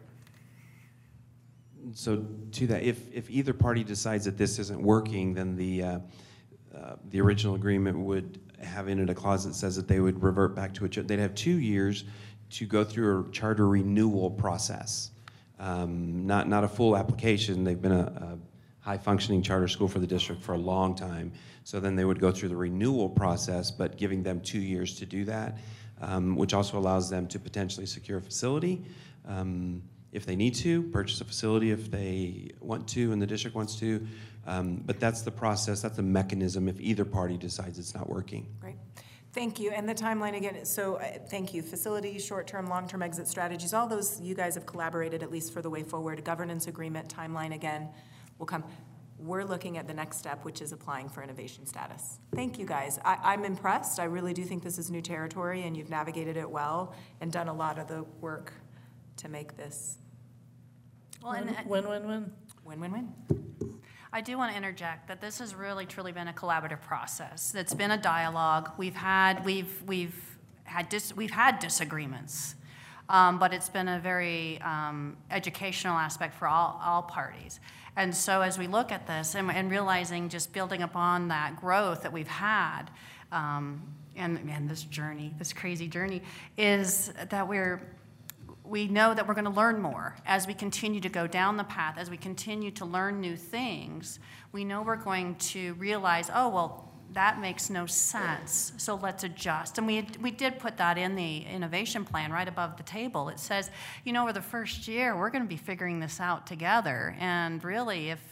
So to that, if, if either party decides that this isn't working, then the, uh, uh, the original agreement would have in it a clause that says that they would revert back to a, ch- they'd have two years to go through a charter renewal process. Um, not, not a full application. They've been a, a high-functioning charter school for the district for a long time. So then they would go through the renewal process, but giving them two years to do that, um, which also allows them to potentially secure a facility um, if they need to, purchase a facility if they want to and the district wants to. Um, but that's the process, that's the mechanism if either party decides it's not working. Great. Thank you. And the timeline again, so uh, thank you. Facilities, short-term, long-term exit strategies, all those you guys have collaborated at least for the way forward. Governance agreement, timeline again will come. We're looking at the next step, which is applying for innovation status. Thank you guys. I, I'm impressed. I really do think this is new territory and you've navigated it well and done a lot of the work to make this Well, and Win, win, win. win-win-win. I do want to interject that this has really truly been a collaborative process. It's been a dialogue. We've had we've we've had dis, we've had disagreements, um, but it's been a very um, educational aspect for all all parties. And so as we look at this and, and realizing, just building upon that growth that we've had, um, and and this journey, this crazy journey, is that we're. We know that we're going to learn more as we continue to go down the path, as we continue to learn new things. We know we're going to realize, oh, well, that makes no sense, so let's adjust. And we, we did put that in the innovation plan right above the table. It says, you know, over the first year, we're going to be figuring this out together. And really, if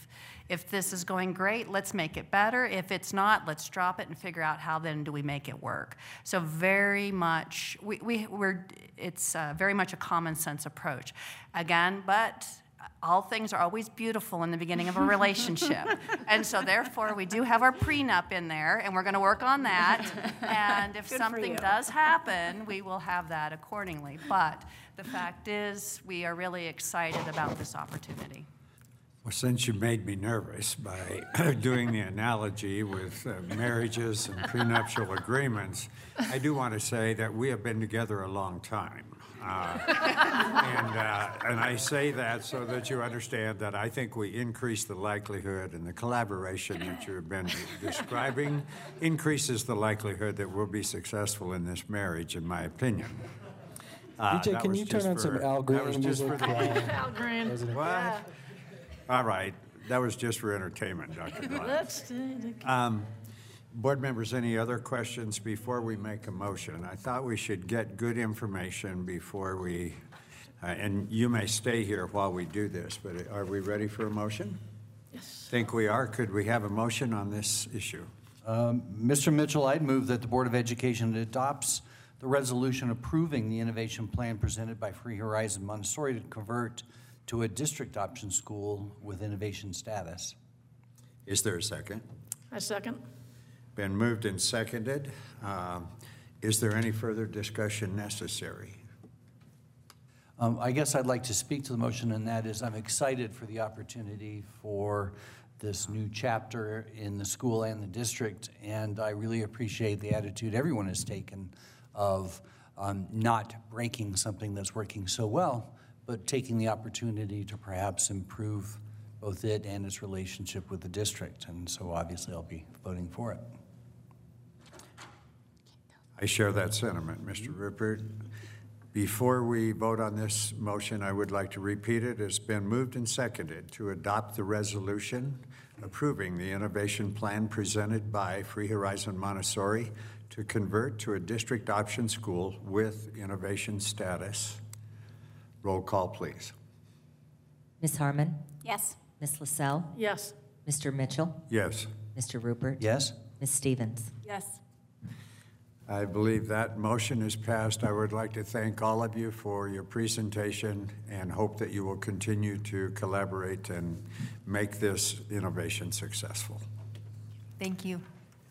If this is going great, let's make it better. If it's not, let's drop it and figure out how then do we make it work. So very much, we, we, we're, it's uh, very much a common sense approach. Again, but all things are always beautiful in the beginning of a relationship. And so therefore, we do have our prenup in there, and we're going to work on that. And if Good for something you. does happen, we will have that accordingly. But the fact is, we are really excited about this opportunity. Well, since you made me nervous by doing the analogy with uh, marriages and prenuptial agreements, I do want to say that we have been together a long time. Uh, and, uh, and I say that so that you understand that I think we increase the likelihood, and the collaboration that you've been describing increases the likelihood that we'll be successful in this marriage, in my opinion. Uh, D J, that can was you turn just on some for- Al that Green was just music? for the- Al Green. What? Yeah. All right, that was just for entertainment, Doctor Glass. Let's, Um, Board members, any other questions before we make a motion? I thought we should get good information before we, uh, and you may stay here while we do this, but are we ready for a motion? Yes. Think we are. Could we have a motion on this issue? Um, Mister Mitchell, I'd move that the Board of Education adopts the resolution approving the innovation plan presented by Free Horizon Montessori to convert to a district option school with innovation status. Is there a second? I second. Been moved and seconded. Um, Is there any further discussion necessary? Um, I guess I'd like to speak to the motion, and that is I'm excited for the opportunity for this new chapter in the school and the district, and I really appreciate the attitude everyone has taken of um, not breaking something that's working so well, but taking the opportunity to perhaps improve both it and its relationship with the district, and so obviously I'll be voting for it. I share that sentiment, Mister Rupert. Before we vote on this motion, I would like to repeat it. It's been moved and seconded to adopt the resolution approving the innovation plan presented by Free Horizon Montessori to convert to a district option school with innovation status. Roll call, please. Miz Harmon? Yes. Miz LaSalle? Yes. Mister Mitchell? Yes. Mister Rupert? Yes? Miz Stevens? Yes. I believe that motion is passed. I would like to thank all of you for your presentation and hope that you will continue to collaborate and make this innovation successful. Thank you.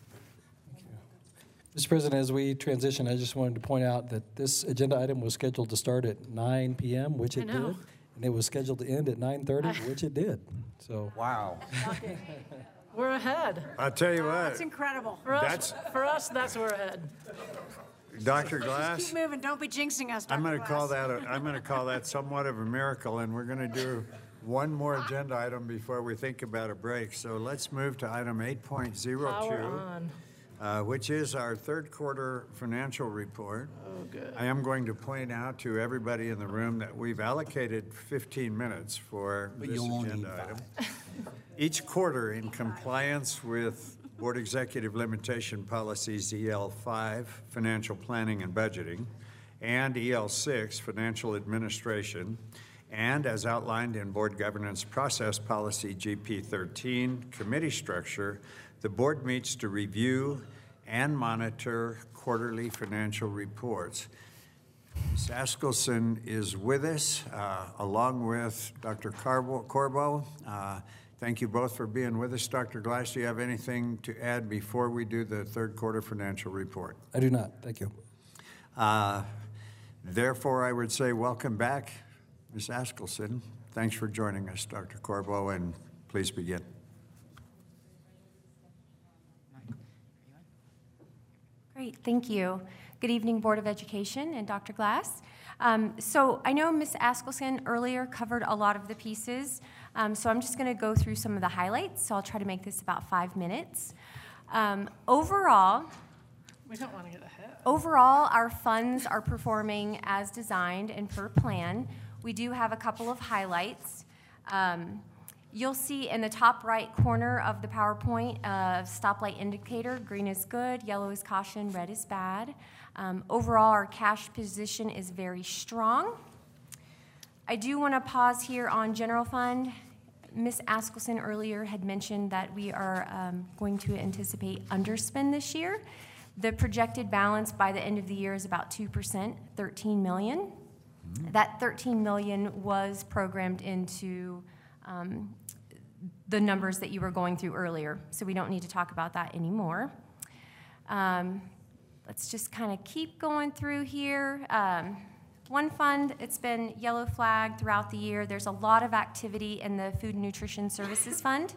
Mister President, as we transition, I just wanted to point out that this agenda item was scheduled to start at nine p m, which I it know. did, and it was scheduled to end at nine thirty, which it did. So, wow. We're ahead. I'll tell you what, That's incredible. For us, That's- for us, that's we're ahead. Doctor Glass, Keep moving, don't be jinxing us, Doctor I'm going to call Glass. that, a- I'm going to call that somewhat of a miracle, and we're going to do one more agenda item before we think about a break. So let's move to item eight point oh Power two. on. Uh, which is our third quarter financial report. Oh, good. I am going to point out to everybody in the room that we've allocated fifteen minutes for But this you'll only agenda need item. Each quarter, in compliance with Board Executive Limitation Policies E L five, Financial Planning and Budgeting, and E L six, Financial Administration, and as outlined in Board Governance Process Policy G P thirteen, Committee Structure, the board meets to review and monitor quarterly financial reports. Miz Askelson is with us, uh, along with Doctor Carbo, Corbo. Uh, thank you both for being with us. Doctor Glass, do you have anything to add before we do the third quarter financial report? I do not. Thank you. Uh, therefore, I would say welcome back, Miz Askelson. Thanks for joining us, Doctor Corbo, and please begin. Great, thank you. Good evening, Board of Education and Doctor Glass. Um, so I know Miz Askelson earlier covered a lot of the pieces, um, so I'm just going to go through some of the highlights. So I'll try to make this about five minutes. Um, overall, We don't want to get ahead. Overall, our funds are performing as designed and per plan. We do have a couple of highlights. Um, You'll see in the top right corner of the PowerPoint a stoplight indicator. Green is good, yellow is caution, red is bad. Um, overall, our cash position is very strong. I do want to pause here on general fund. Miz Askelson earlier had mentioned that we are um, going to anticipate underspend this year. The projected balance by the end of the year is about two percent, thirteen million dollars. Mm-hmm. That thirteen million dollars was programmed into um, the numbers that you were going through earlier, so we don't need to talk about that anymore. Um, let's just kind of keep going through here. Um, One fund, it's been yellow flagged throughout the year. There's a lot of activity in the Food and Nutrition Services Fund.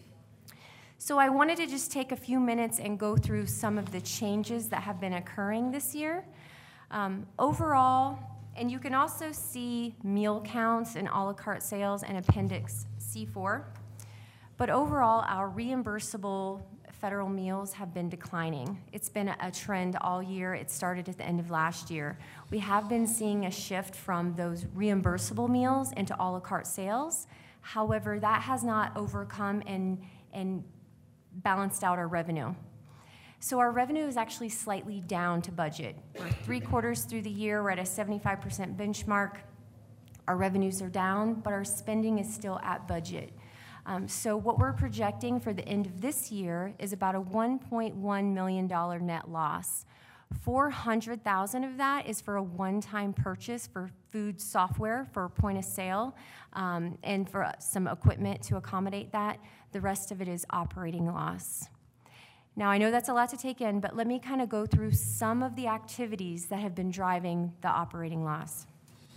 So I wanted to just take a few minutes and go through some of the changes that have been occurring this year. Um, overall, and you can also see meal counts and a la carte sales in Appendix C four. But overall, our reimbursable federal meals have been declining. It's been a trend all year. It started at the end of last year. We have been seeing a shift from those reimbursable meals into a la carte sales. However, that has not overcome and, and balanced out our revenue. So our revenue is actually slightly down to budget. We're three quarters through the year, we're at a seventy-five percent benchmark. Our revenues are down, but our spending is still at budget. Um, so what we're projecting for the end of this year is about a one point one million dollars net loss. four hundred thousand dollars of that is for a one-time purchase for food software for point of sale um, and for some equipment to accommodate that. The rest of it is operating loss. Now, I know that's a lot to take in, but let me kind of go through some of the activities that have been driving the operating loss.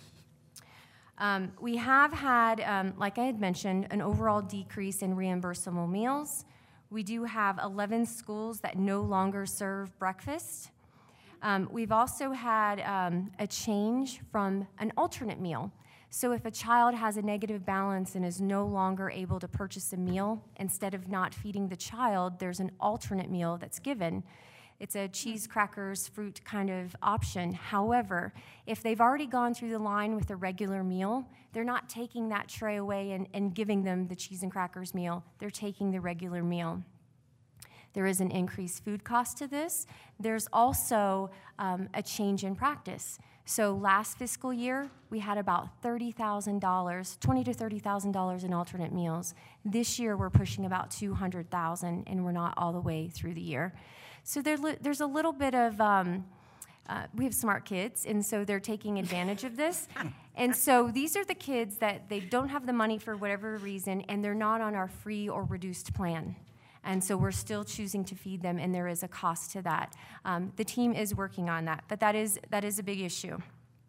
Um, we have had, um, like I had mentioned, an overall decrease in reimbursable meals. We do have eleven schools that no longer serve breakfast. Um, we've also had um, a change from an alternate meal. So if a child has a negative balance and is no longer able to purchase a meal, instead of not feeding the child, there's an alternate meal that's given. It's a cheese, crackers, fruit kind of option. However, if they've already gone through the line with a regular meal, they're not taking that tray away and, and giving them the cheese and crackers meal. They're taking the regular meal. There is an increased food cost to this. There's also um, a change in practice. So last fiscal year, we had about thirty thousand dollars, twenty thousand to thirty thousand dollars in alternate meals. This year, we're pushing about two hundred thousand dollars, and we're not all the way through the year. So there, there's a little bit of, um, uh, we have smart kids, and so they're taking advantage of this. And so these are the kids that they don't have the money for whatever reason, and they're not on our free or reduced plan. And so we're still choosing to feed them, and there is a cost to that. Um, the team is working on that, but that is, that is a big issue.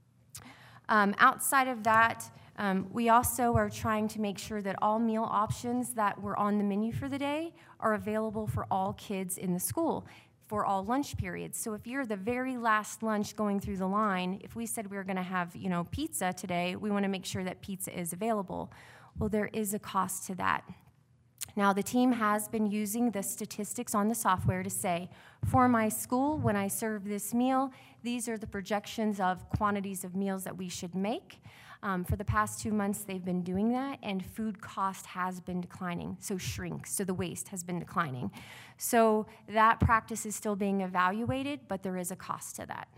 Um, outside of that, um, we also are trying to make sure that all meal options that were on the menu for the day are available for all kids in the school for all lunch periods. So if you're the very last lunch going through the line, if we said we were going to have, you know, pizza today, we want to make sure that pizza is available. Well, there is a cost to that. Now, the team has been using the statistics on the software to say, for my school, when I serve this meal, these are the projections of quantities of meals that we should make. Um, for the past two months, they've been doing that, and food cost has been declining, so shrink, so the waste has been declining. So that practice is still being evaluated, but there is a cost to that.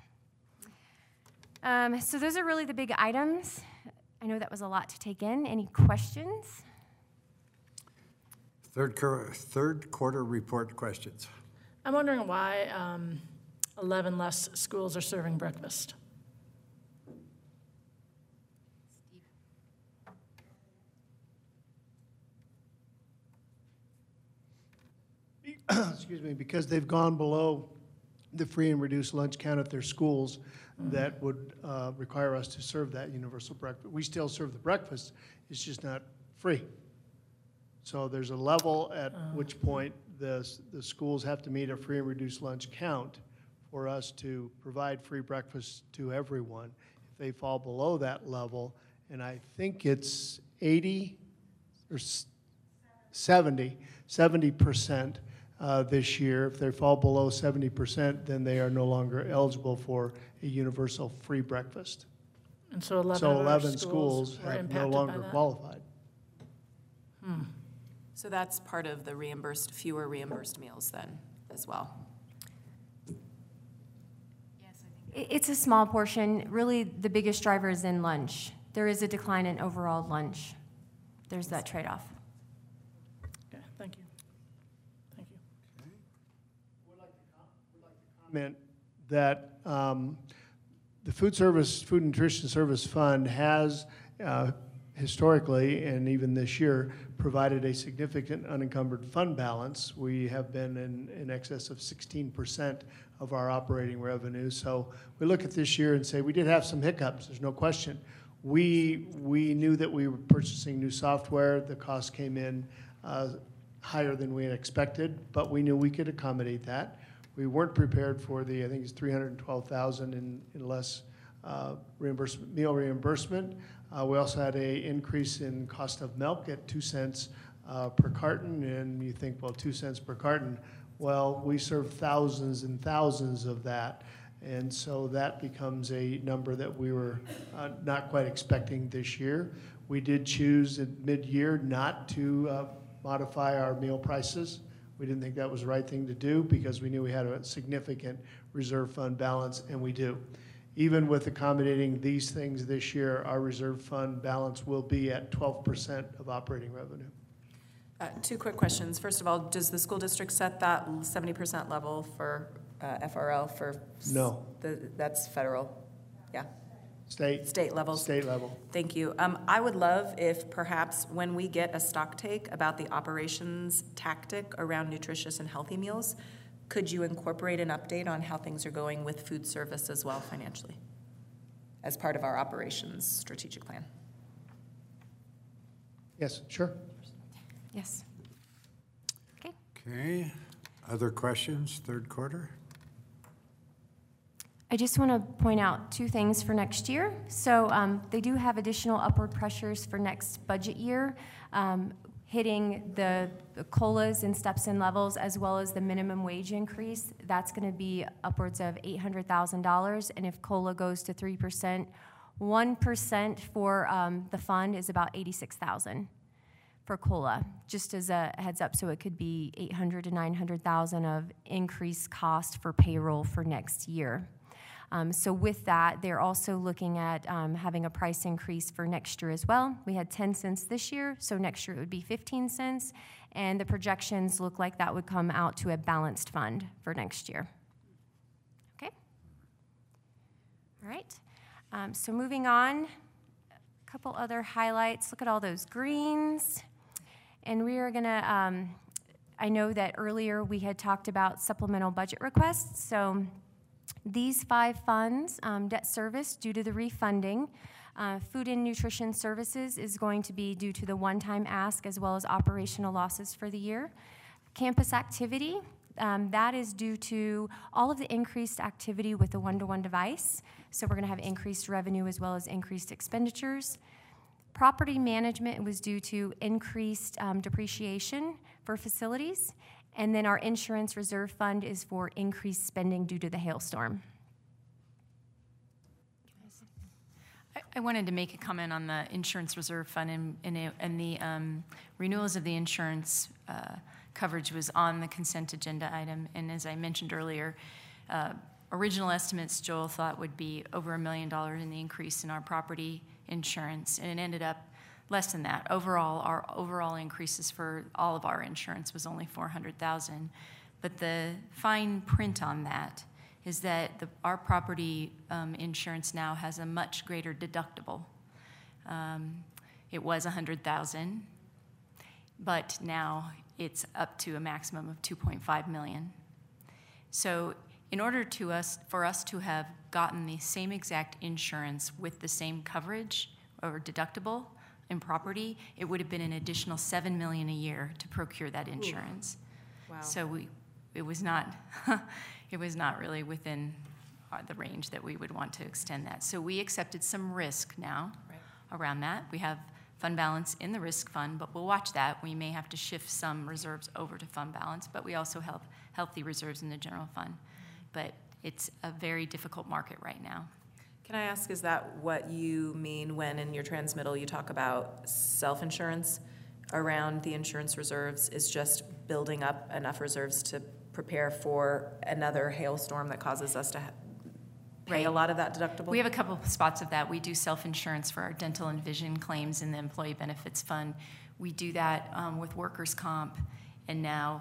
Um, so those are really the big items. I know that was a lot to take in. Any questions? Third, third quarter report questions. I'm wondering why um, eleven less schools are serving breakfast. Excuse me, because they've gone below the free and reduced lunch count at their schools, mm-hmm. that would uh, require us to serve that universal breakfast. We still serve the breakfast, it's just not free. So there's a level at uh, which point the, the schools have to meet a free and reduced lunch count for us to provide free breakfast to everyone. If they fall below that level, and I think it's eighty or seventy, seventy percent uh, this year, if they fall below seventy percent, then they are no longer eligible for a universal free breakfast. And so eleven, so eleven schools, schools were have no impacted longer by that? qualified. Hmm. So that's part of the reimbursed, fewer reimbursed meals then as well. It's a small portion. Really, the biggest driver is in lunch. There is a decline in overall lunch. There's that trade-off. comment that um, the food service, food and nutrition service fund has uh, historically, and even this year, provided a significant unencumbered fund balance. We have been in, in excess of sixteen percent of our operating revenue. So we look at this year and say we did have some hiccups, there's no question. We, we knew that we were purchasing new software. The cost came in uh, higher than we had expected, but we knew we could accommodate that. We weren't prepared for the, I think it's three hundred twelve thousand in, in less uh, reimbursement, meal reimbursement. Uh, we also had a increase in cost of milk at two cents uh, per carton, and you think, well, two cents per carton. Well, we serve thousands and thousands of that, and so that becomes a number that we were uh, not quite expecting this year. We did choose at mid-year not to uh, modify our meal prices. We didn't think that was the right thing to do because we knew we had a significant reserve fund balance, and we do. Even with accommodating these things this year, our reserve fund balance will be at twelve percent of operating revenue. Uh, two quick questions. First of all, does the school district set that seventy percent level for uh, F R L for? No. The, that's federal, yeah. State. State levels. State level. Thank you. Um, I would love if perhaps when we get a stock take about the operations tactic around nutritious and healthy meals, could you incorporate an update on how things are going with food service as well financially as part of our operations strategic plan? Yes, sure. Yes. Okay. Okay. Other questions, third quarter? I just want to point out two things for next year. So um, they do have additional upward pressures for next budget year, um, hitting the, the COLAs and steps and levels as well as the minimum wage increase. That's going to be upwards of eight hundred thousand dollars. And if COLA goes to three percent, one percent for um, the fund is about eighty-six thousand dollars for COLA, just as a heads up. So it could be eight hundred thousand to nine hundred thousand dollars of increased cost for payroll for next year. Um, so with that, they're also looking at um, having a price increase for next year as well. We had ten cents this year, so next year it would be fifteen cents, and the projections look like that would come out to a balanced fund for next year. Okay? All right. Um, so moving on, a couple other highlights. Look at all those greens. And we are going to, um, I know that earlier we had talked about supplemental budget requests, so these five funds, um, debt service due to the refunding, uh, food and nutrition services is going to be due to the one-time ask as well as operational losses for the year. Campus activity, um, that is due to all of the increased activity with the one-to-one device. So we're going to have increased revenue as well as increased expenditures. Property management was due to increased um, depreciation for facilities. And then our insurance reserve fund is for increased spending due to the hailstorm. I, I wanted to make a comment on the insurance reserve fund, and, and, and the um, renewals of the insurance uh, coverage was on the consent agenda item. And as I mentioned earlier, uh, original estimates Joel thought would be over a million dollars in the increase in our property insurance, and it ended up less than that. Overall, our overall increases for all of our insurance was only four hundred thousand dollars. But the fine print on that is that the, our property um, insurance now has a much greater deductible. Um, it was one hundred thousand dollars, but now it's up to a maximum of two point five million dollars. So in order to us, for us to have gotten the same exact insurance with the same coverage or deductible in property, it would have been an additional seven million dollars a year to procure that insurance. Ooh. Wow. So we, it was not, it was not really within the range that we would want to extend that. So we accepted some risk now right. around that. We have fund balance in the risk fund, but we'll watch that. We may have to shift some reserves over to fund balance, but we also have healthy reserves in the general fund. But it's a very difficult market right now. Can I ask, is that what you mean when in your transmittal you talk about self-insurance around the insurance reserves is just building up enough reserves to prepare for another hailstorm that causes us to ha- pay Right. a lot of that deductible? We have a couple of spots of that. We do self-insurance for our dental and vision claims in the Employee Benefits Fund. We do that um, with workers' comp, and now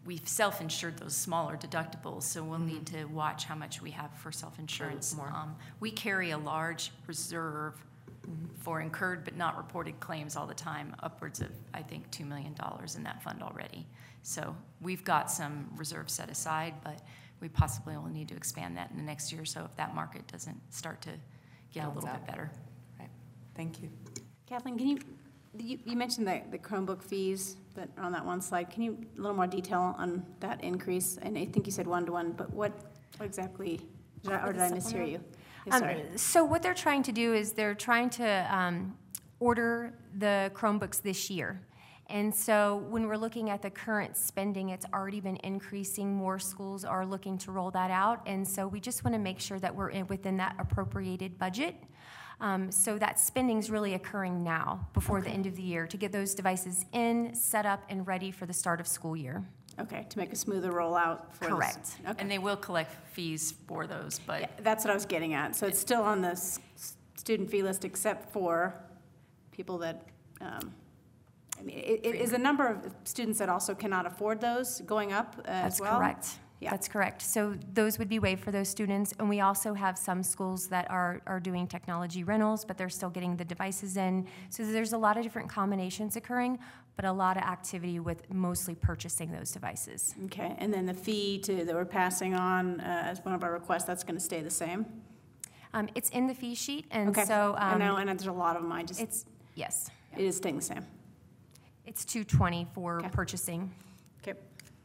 we've self-insured those smaller deductibles, so we'll need to watch how much we have for self-insurance. More. Um, we carry a large reserve for incurred but not reported claims all the time, upwards of, I think, two million dollars in that fund already. So we've got some reserve set aside, but we possibly will need to expand that in the next year or so if that market doesn't start to get a Balance little out. bit better. Right. Thank you. Kathleen, can you, you, you mentioned the, the Chromebook fees that are on that one slide. Can you, a little more detail on that increase? And I think you said one-to-one, but what, what exactly, did I, or did I mishear you? Yeah, Um, sorry. So what they're trying to do is they're trying to um, order the Chromebooks this year. And so when we're looking at the current spending, it's already been increasing. More schools are looking to roll that out. And so we just want to make sure that we're in, within that appropriated budget. Um, so that spending is really occurring now before the end of the year to get those devices in, set up, and ready for the start of school year. Okay, to make a smoother rollout for this. Correct. Okay. And they will collect fees for those, but Yeah, that's what I was getting at. So it's still on the s- student fee list except for people that, um, I mean, it, it is a number of students that also cannot afford those going up uh, as That's well? correct. Yeah. That's correct. So those would be waived for those students. And we also have some schools that are, are doing technology rentals, but they're still getting the devices in. So there's a lot of different combinations occurring, but a lot of activity with mostly purchasing those devices. Okay, and then the fee to, that we're passing on uh, as one of our requests, that's going to stay the same? Um, it's in the fee sheet, and Okay. so I um, know, and there's a lot of them, I just, it's yes, it is staying the same. it's two twenty for Okay. purchasing. Okay.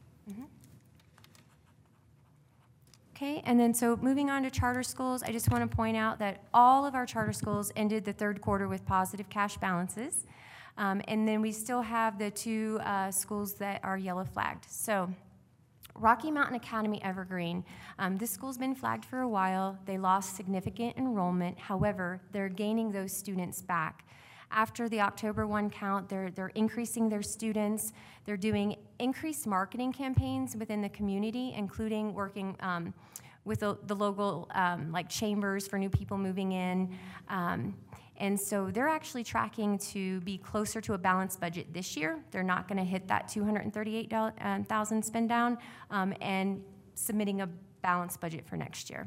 Okay, and then so moving on to charter schools, I just want to point out that all of our charter schools ended the third quarter with positive cash balances. Um, and then we still have the two uh, schools that are yellow flagged. So Rocky Mountain Academy Evergreen, um, this school's been flagged for a while. They lost significant enrollment. However, they're gaining those students back. After the October first count, they're, they're increasing their students. They're doing increased marketing campaigns within the community, including working um, with the, the local um, like chambers for new people moving in. Um, and so they're actually tracking to be closer to a balanced budget this year. They're not going to hit that two hundred thirty-eight thousand dollars spend down um, and submitting a balanced budget for next year.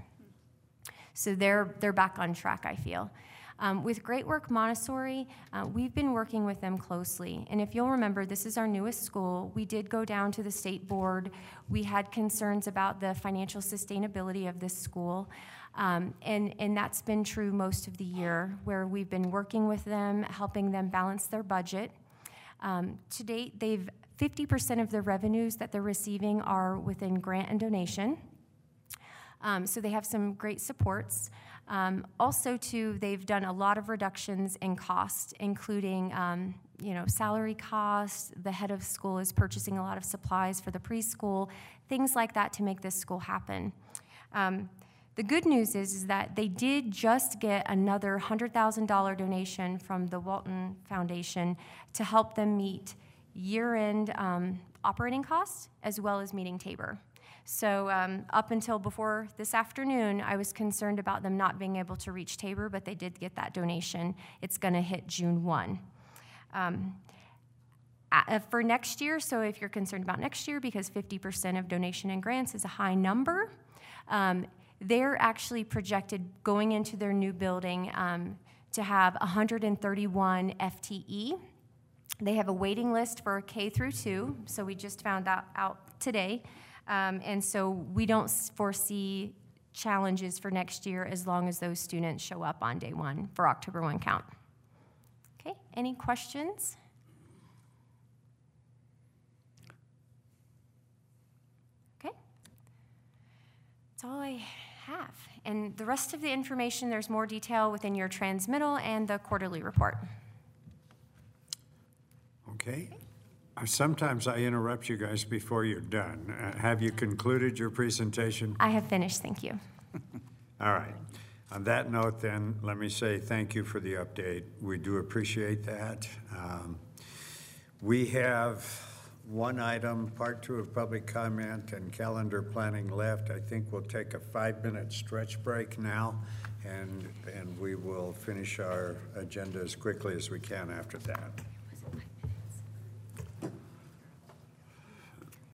So they're, they're back on track, I feel. Um, with Great Work Montessori, uh, we've been working with them closely. And if you'll remember, this is our newest school. We did go down to the state board. We had concerns about the financial sustainability of this school. Um, and, and that's been true most of the year, where we've been working with them, helping them balance their budget. Um, to date, they've fifty percent of the revenues that they're receiving are within grant and donation. Um, so they have some great supports. Um, also, too, they've done a lot of reductions in cost, including, um, you know, salary costs. The head of school is purchasing a lot of supplies for the preschool, things like that to make this school happen. Um, the good news is, is that they did just get another one hundred thousand dollars donation from the Walton Foundation to help them meet year-end um, operating costs as well as meeting Tabor. So um, up until before this afternoon, I was concerned about them not being able to reach Tabor, but they did get that donation. It's going to hit June first. Um, uh, for next year, so if you're concerned about next year, because fifty percent of donation and grants is a high number, um, they're actually projected going into their new building um, to have one hundred thirty-one F T E. They have a waiting list for K through two, so we just found that out today. Um, and so we don't foresee challenges for next year as long as those students show up on day one for October first count. Okay, any questions? Okay, that's all I have. And the rest of the information, there's more detail within your transmittal and the quarterly report. Okay. Sometimes I interrupt you guys before you're done. Uh, Have you concluded your presentation? I have finished, thank you. All right. On that note, then, let me say thank you for the update. We do appreciate that. Um, We have one item, part two of public comment and calendar planning left. I think we'll take a five-minute stretch break now, and, and we will finish our agenda as quickly as we can after that.